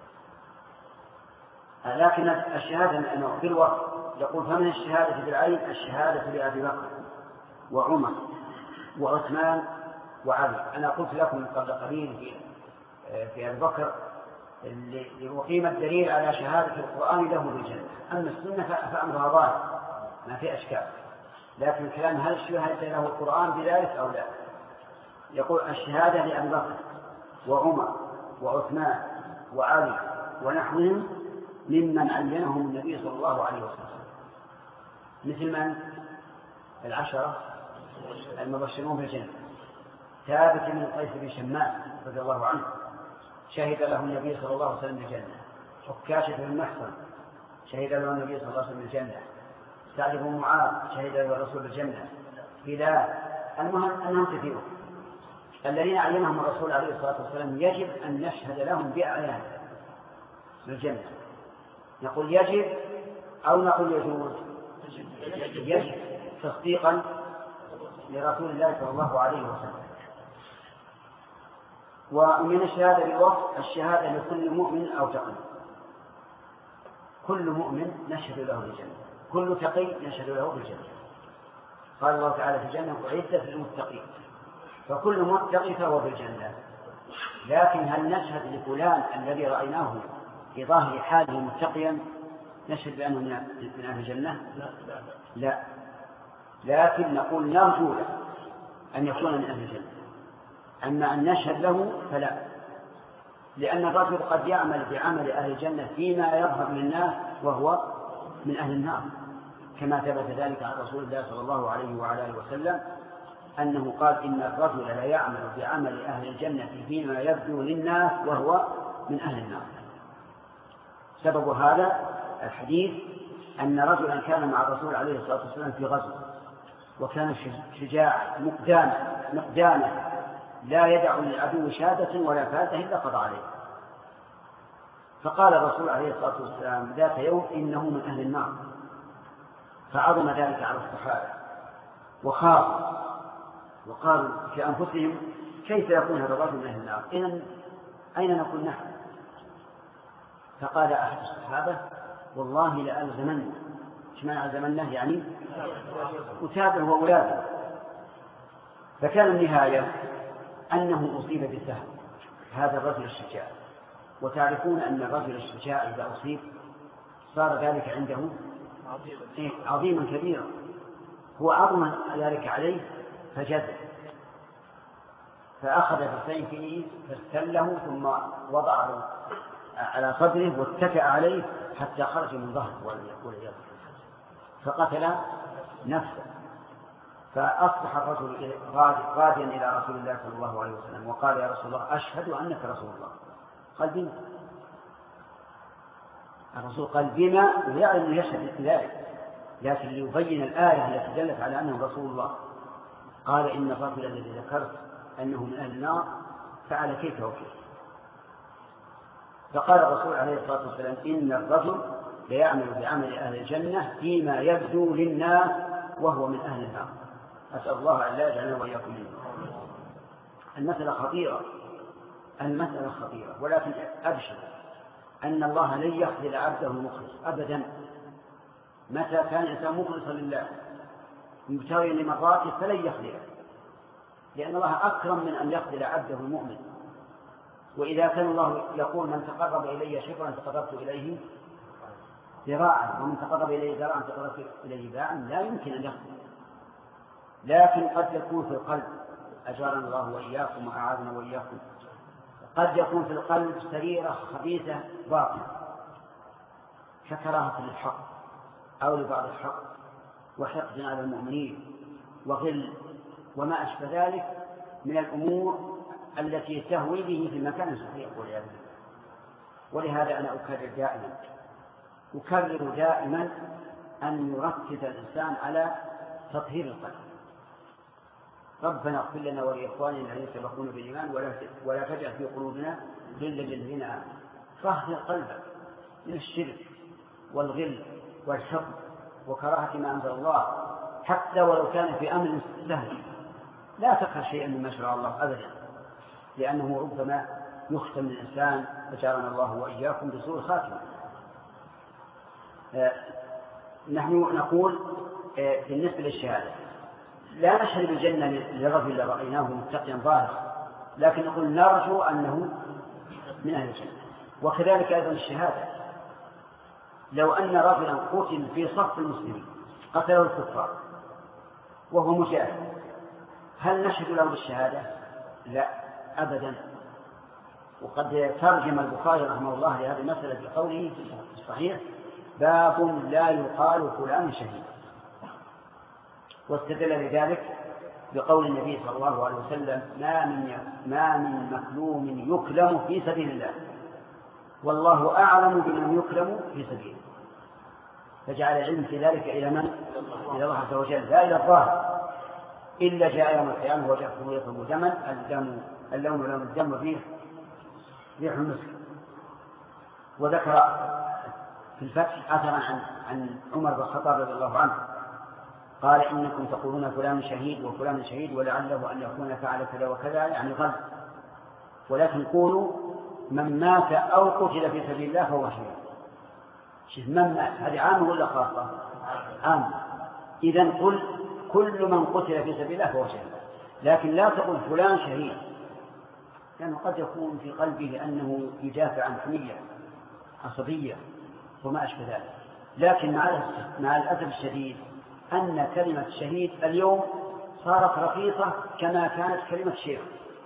لكن الشهادة بالوصف يقول: فمن الشهادة بالعين الشهادة لأبي بكر وعمر وعثمان وعلي. أنا قلت لكم قبل قليل في في أبي بكر لأقيم الدليل على شهادة القرآن له بالجنة. أما السنة فأمرها ظاهر ما في أشكال، لكن الكلام هل الشهادة له القرآن بذلك أو لا؟ يقول الشهادة لأبي بكر وعمر وعثمان وعلي ونحوهم ممن عينهم النبي صلى الله عليه وسلم، مثل من؟ العشرة المبشرون بالجنة. ثابت بن قيس بن شماس رضي الله عنه شهد له النبي صلى الله عليه وسلم بالجنة. عكاشة بن محصن شهد له النبي صلى الله عليه وسلم بالجنة. سعد بن معاذ شهد له الرسول بالجنة. بلال. المهم أنهم كثيرون الذين عينهم الرسول عليه الصلاة والسلام يجب أن نشهد لهم بأعيان بالجنة. نقول يجب أو نقول يجوز؟ يجب تصديقا لرسول الله صلى الله عليه وسلم. ومن الشهادة بالوصف الشهادة لكل مؤمن أو تقي. كل مؤمن نشهد له بالجنة، كل تقي نشهد له بالجنة. قال الله تعالى في الجنة: أعدت للمتقين. فكل متقي فهو بالجنة. لكن هل نشهد لفلان الذي رأيناه في ظاهر حاله متقيا نشهد بأنه من أهل الجنة؟ لا. لكن نقول نرجو له أن يكون من أهل الجنة. أما أن نشهد له فلا، لأن الرجل قد يعمل بعمل أهل الجنة فيما يظهر للناس وهو من أهل النار، كما ثبت ذلك عن رسول الله صلى الله عليه وعلى آله وسلم أنه قال: إن الرجل لا يعمل بعمل أهل الجنة فيما يبدو للناس وهو من أهل النار. سبب هذا الحديث أن رجلا كان مع الرسول عليه الصلاة والسلام في غزو، وكان شجاع مقداما مقداما لا يدع للعدو شهادة ولا فاتة إلا قضى عليه. فقال الرسول عليه الصلاة والسلام ذات يوم: إنه من أهل النار. فعظم ذلك على الصحابة وخافوا وقالوا في أنفسهم: كيف يكون هذا الرجل من أهل النار؟ إذن أين نكون نحن؟ فقال أحد الصحابة: والله لألزمنه. إيش معنى ألزمنه؟ يعني أتابعه وأولاده. فكان النهاية أنه أصيب بالسهم هذا الرجل الشجاع. وتعرفون أن الرجل الشجاع إذا أصيب صار ذلك عنده عظيما كبيرا. هو عظم ذلك عليه فجذب، فأخذ بسيفه فاستله ثم وضعه على صدره واتكأ عليه حتى خرج من ظهره والعياذ بالله فقتل نفسه. فأصبح الرجل غاديا إلى رسول الله صلى الله عليه وسلم وقال: يا رسول الله أشهد أنك رسول الله. قال: بما؟ الرسول قال: بما؟ ويعلم أنه يشهد ذلك، لكن ليبين الآية التي دلت على أنه رسول الله. قال: إن الرجل الذي ذكرت أنه من أهل النار فعل كيف وكيف. فقال الرسول عليه الصلاة والسلام: إن الرجل ليعمل بعمل أهل الجنة فيما يبدو للناس وهو من أهل النار. أسأل الله أن لا يجعلنا وإياكم منه. المسألة خطيرة، المسألة خطيرة، ولكن أبشر أن الله لن يخذل عبده المخلص أبدا. متى كان الإنسان مخلصا لله مبتغيا لمرضاته فلن يخذله، لأن الله أكرم من أن يخذل عبده المؤمن. وإذا كان الله يقول: من تقرب إلي شبرا تقربت إليه ذراعا، ومن تقرب إلي ذراعا تقربت إليه باعا، لا يمكن أن يخذل. لكن قد يكون في القلب، أجارنا الله وإياكم وأعاذنا وإياكم، قد يكون في القلب سريرة خبيثة باطنة ككراهة للحق أو لبعض الحق وحقد على المؤمنين وغل وما أشبه ذلك من الأمور التي تهوي به في مكان صحيح والعياذ بالله. ولهذا أنا أكرر دائما أكرر دائما أن يركز الإنسان على تطهير القلب. ربنا اغفر لنا ولإخواننا الذين سبقونا بالإيمان ولا ولا تجعل في قلوبنا غلا للذين آمنوا. طهر قلبك من الشرك والغل والحقد وكراهة ما أنزل الله، حتى ولو كان في أمر سهل. لا تكره شيئا مما شرع الله أبدا، لأنه ربما يختم الإنسان أجارنا الله وإياكم بسوء خاتمة. آه نحن نقول آه بالنسبة للشهادة لا نشهد بالجنة لرجل رأيناه متقيا ظاهرا، لكن نقول نرجو أنه من أهل الجنة. وكذلك أيضا الشهادة، لو أن رجلا قتل في صف المسلمين قتله الكفار وهو مجاهد، هل نشهد له بالشهادة؟ لا أبدا. وقد ترجم البخاري رحمه الله لهذه المسألة بقوله في الصحيح: باب لا يقال فلان شهيد. واستدل لذلك بقول النبي صلى الله عليه وسلم: ما من ما من مكلوم يكلم في سبيل الله والله أعلم بمن يكلم في سبيله. فجعل العلم في ذلك إلى من؟ إلى الله عز وجل، لا إلى الظاهر. إلا جاء يوم القيامة وجهه يطلب دما، الدم اللون لون الدم فيه ريح المسك. وذكر في الفتح أثرا عن عن عمر بن الخطاب رضي الله عنه قال: إنكم تقولون فلان شهيد وفلان شهيد ولعله أن يكون فعل كذا وكذا، يعني غلط، ولكن قولوا من مات أو قتل في سبيل الله فهو شهيد. شوف، من مات هذه عامة ولا خاصة؟ عامة. إذن قل كل من قتل في سبيل الله فهو شهيد، لكن لا تقل فلان شهيد، لأنه قد يكون في قلبه أنه يدافع عن حمية عصبية وما أشبه ذلك. لكن مع الأسف الشديد أن كلمة شهيد اليوم صارت رخيصة كما كانت كلمة شيخ.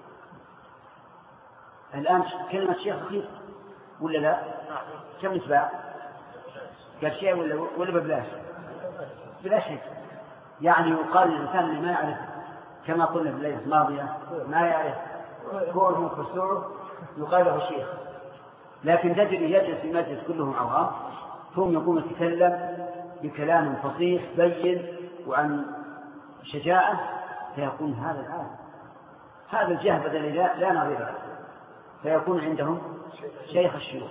الآن كلمة شيخ رخيصة ولا لا؟ كم نتباع؟ قال شيء ولا ولا ببلاش؟ بلاش. يعني يقال الإنسان اللي ما يعرف كما قلنا في الليلة الماضية ما يعرف كونه من كسوره يقال له شيخ. لكن تجد يجلس في مجلس كلهم عوام ثم يقوم يتكلم بكلام فصيح بين وعن شجاعة، فيكون هذا الآن هذا الجهبذ الذي لا, لا نظير له، فيكون عندهم شيخ الشيوخ.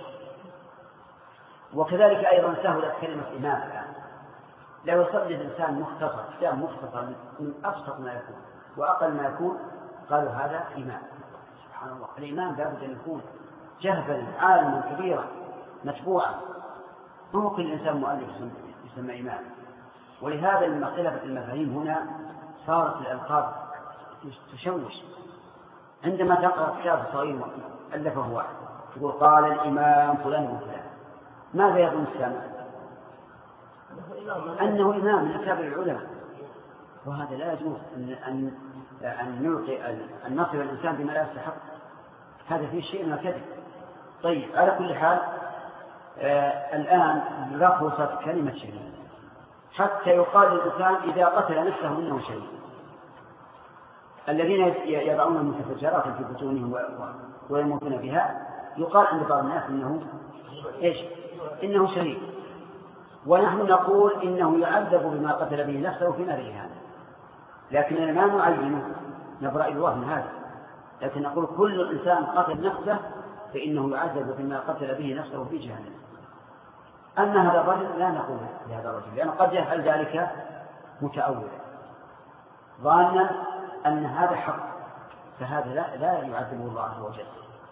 وكذلك أيضا سهلت كلمة إمام الآن. لو يصلي الإنسان مختصر كتاب مختصر من أبسط ما يكون وأقل ما يكون قالوا هذا إمام. سبحان الله، الإمام لابد أن يكون جهبذا عالما كبيرا متبوعا، مو كل إنسان مؤلف يسمى إمام. ولهذا لما اختلفت المفاهيم هنا صارت الألقاب تشوش. عندما تقرأ كتاب صغير ألفه واحد يقول قال الإمام فلان وفلان، ماذا يظن السامع؟ أنه إمام من أكابر العلماء. وهذا لا يجوز أن أن أن نلقي أن نصف الإنسان بما لا يستحق. هذا فيه شيء من الكذب. طيب على كل حال آه الآن رخصت كلمة شهيد حتى يقال للإنسان إذا قتل نفسه إنه شهيد. الذين يضعون المتفجرات في بطونهم ويموتون بها يقال عند بعض الناس إنه إيش؟ إنه شهيد، ونحن نقول إنه يعذب بما قتل به نفسه في نار جهنم، لكننا ما نعينه نبرأ الله من هذا، لكن نقول كل إنسان قتل نفسه فإنه يعذب بما قتل به نفسه في جهنم. أما هذا الرجل لا نقول لهذا الرجل، لأنه قد يفعل ذلك متأولا ظانا أن هذا حق، فهذا لا, لا يعذبه الله عز وجل.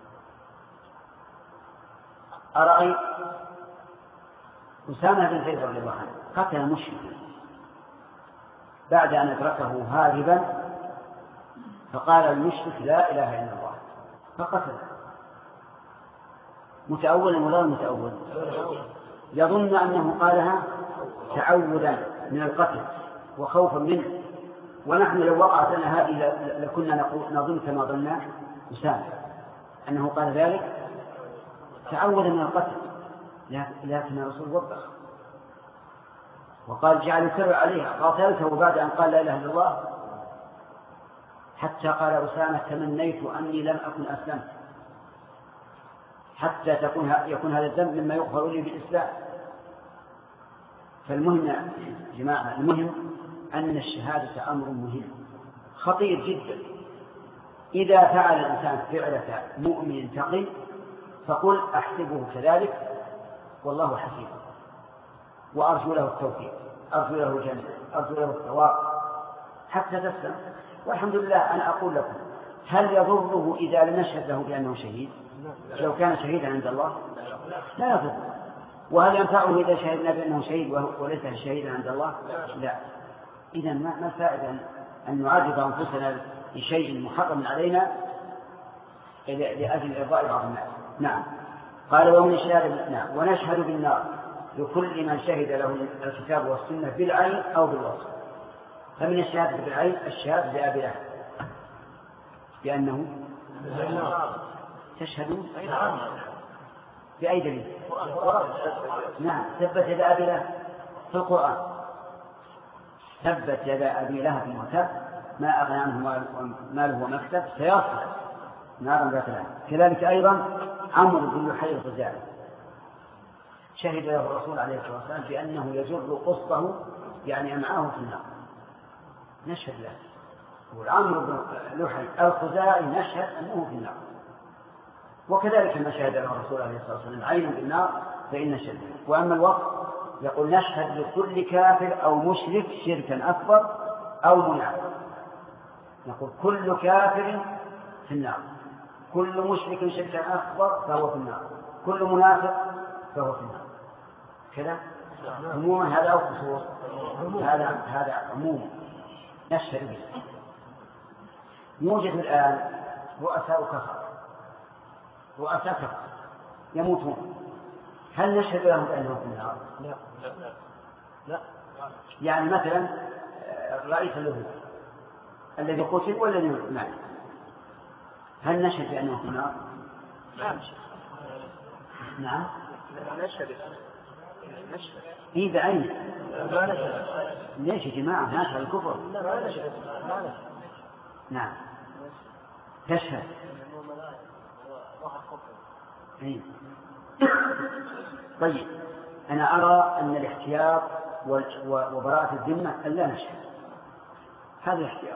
أرأيت أسامة بن زيد رضي الله عنه قتل مشركا بعد أن أدركه هاربا، فقال المشرك لا إله إلا الله فقتله متأولا ولا متأول؟ يظن أنه قالها تعودا من القتل وخوفا منه، ونحن لو وقعت لنا هذه لكنا نظن كما ظن أسامة أنه قال ذلك تعودا من القتل، لكن الرسول وضح وقال جعل يكرر عليه قاتلته بعد أن قال لا إله إلا الله، حتى قال أسامة تمنيت أني لم أكن أسلمت حتى تكون يكون هذا الذنب مما يغفر لي بالإسلام. فالمهم يا جماعة، المهم أن الشهادة أمر مهم خطير جدا. إذا فعل الإنسان فعلة مؤمن تقي فقل أحسبه كذلك والله حسيبه، وأرجو له التوفيق، أرجو له الجنة، أرجو له الثواب حتى تسلم. والحمد لله أنا أقول لكم هل يضره إذا لم نشهد له بأنه شهيد؟ لو كان شهيدا عند الله لا يضر. وهل ينفعه إذا شهدنا بأنه شهيد وليس شهيدا عند الله؟ لا. إذن ما الفائدة أن نعرض أنفسنا لشيء محرم علينا لأجل إرضاء بعض الناس؟ نعم. قال ومن الشهادة نعم ونشهد بالنار لكل من شهد له الكتاب والسنة بالعين أو بالوصف. فمن الشهادة بالعين الشهادة بأبي لهب بأنه تشهد بأي دليل؟ نعم ثبت يد أبي لهب في القرآن، ثبت يد أبي لهب وتب ما أغنى عنه ماله وما كسب سيصلى نارا ذات لهب. كذلك أيضا عمرو بن لحي الخزاعي شهد له الرسول عليه الصلاة والسلام بأنه يجر قصته يعني أمعاه في النار، نشهد له. والعمرو بن لحي الخزاعي نشهد أنه في النار. وكذلك ما شهد له الرسول عليه الصلاة والسلام عين بالنار فإن نشهد. وأما الوقت يقول نشهد لكل كافر أو مشرك شركا أكبر أو منافق، نقول كل كافر في النار، كل مشرك شركا أكبر فهو في النار، كل منافق فهو في النار. كذا عموما هذا أو خصوص؟ هذا هذا عموما نشهد به. يوجد الآن رؤساء كفر، رؤساء كفر يموتون، هل نشهد لهم بأنهم في النار؟ لا لا. يعني مثلا رئيس اليهود الذي قتل والذي مات هل نشهد بأنه في النار؟ نعم نعم نشهد نشهد إيه بعينه؟ ما نشهد. ليش يا جماعة ناس على الكفر؟ لا ما نشهد ما نشهد. نعم تشهد. إيه. طيب أنا أرى أن الاحتياط وبراءة الذمة أن لا نشهد، هذا الاحتياط.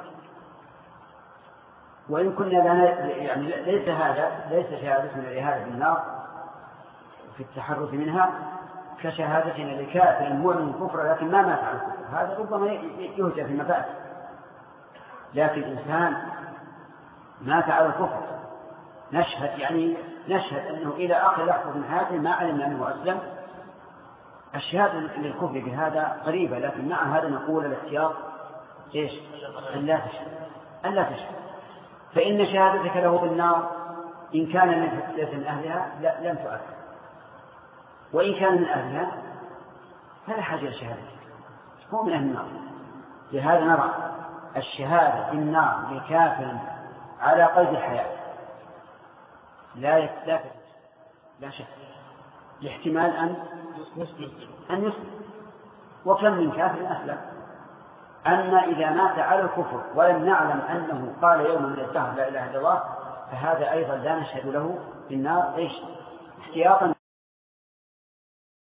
وإن كنا لنا يعني ليس هذا ليس شهادتنا لهذا بالنار في التحرز منها كشهادتنا لكافر مؤمن كفر لكن ما مات على الكفر، هذا ربما يهجى في المبادئ. لكن الإنسان مات على الكفر نشهد يعني نشهد أنه إلى آخر لحظة من حياته ما علمنا أنه أسلم. الشهادة للكفر بهذا قريبة، لكن مع هذا نقول الاحتياط إيش؟ أن لا تشهد، أن لا تشهد. فإن شهادتك له بالنار إن كان ليس من أهلها لم تؤثر، وإن كان من أهلها فلا حاجة لشهادتك، هو من أهل النار. لهذا نرى الشهادة بالنار لكافر على قيد الحياة لا لا لا شك، لاحتمال أن أن يسلم، وكم من كافر أسلم. أما إذا مات على الكفر ولم نعلم أنه قال يوم من الدهر لا إله إلا الله، فهذا أيضا لا نشهد له في النار، إيش احتياطا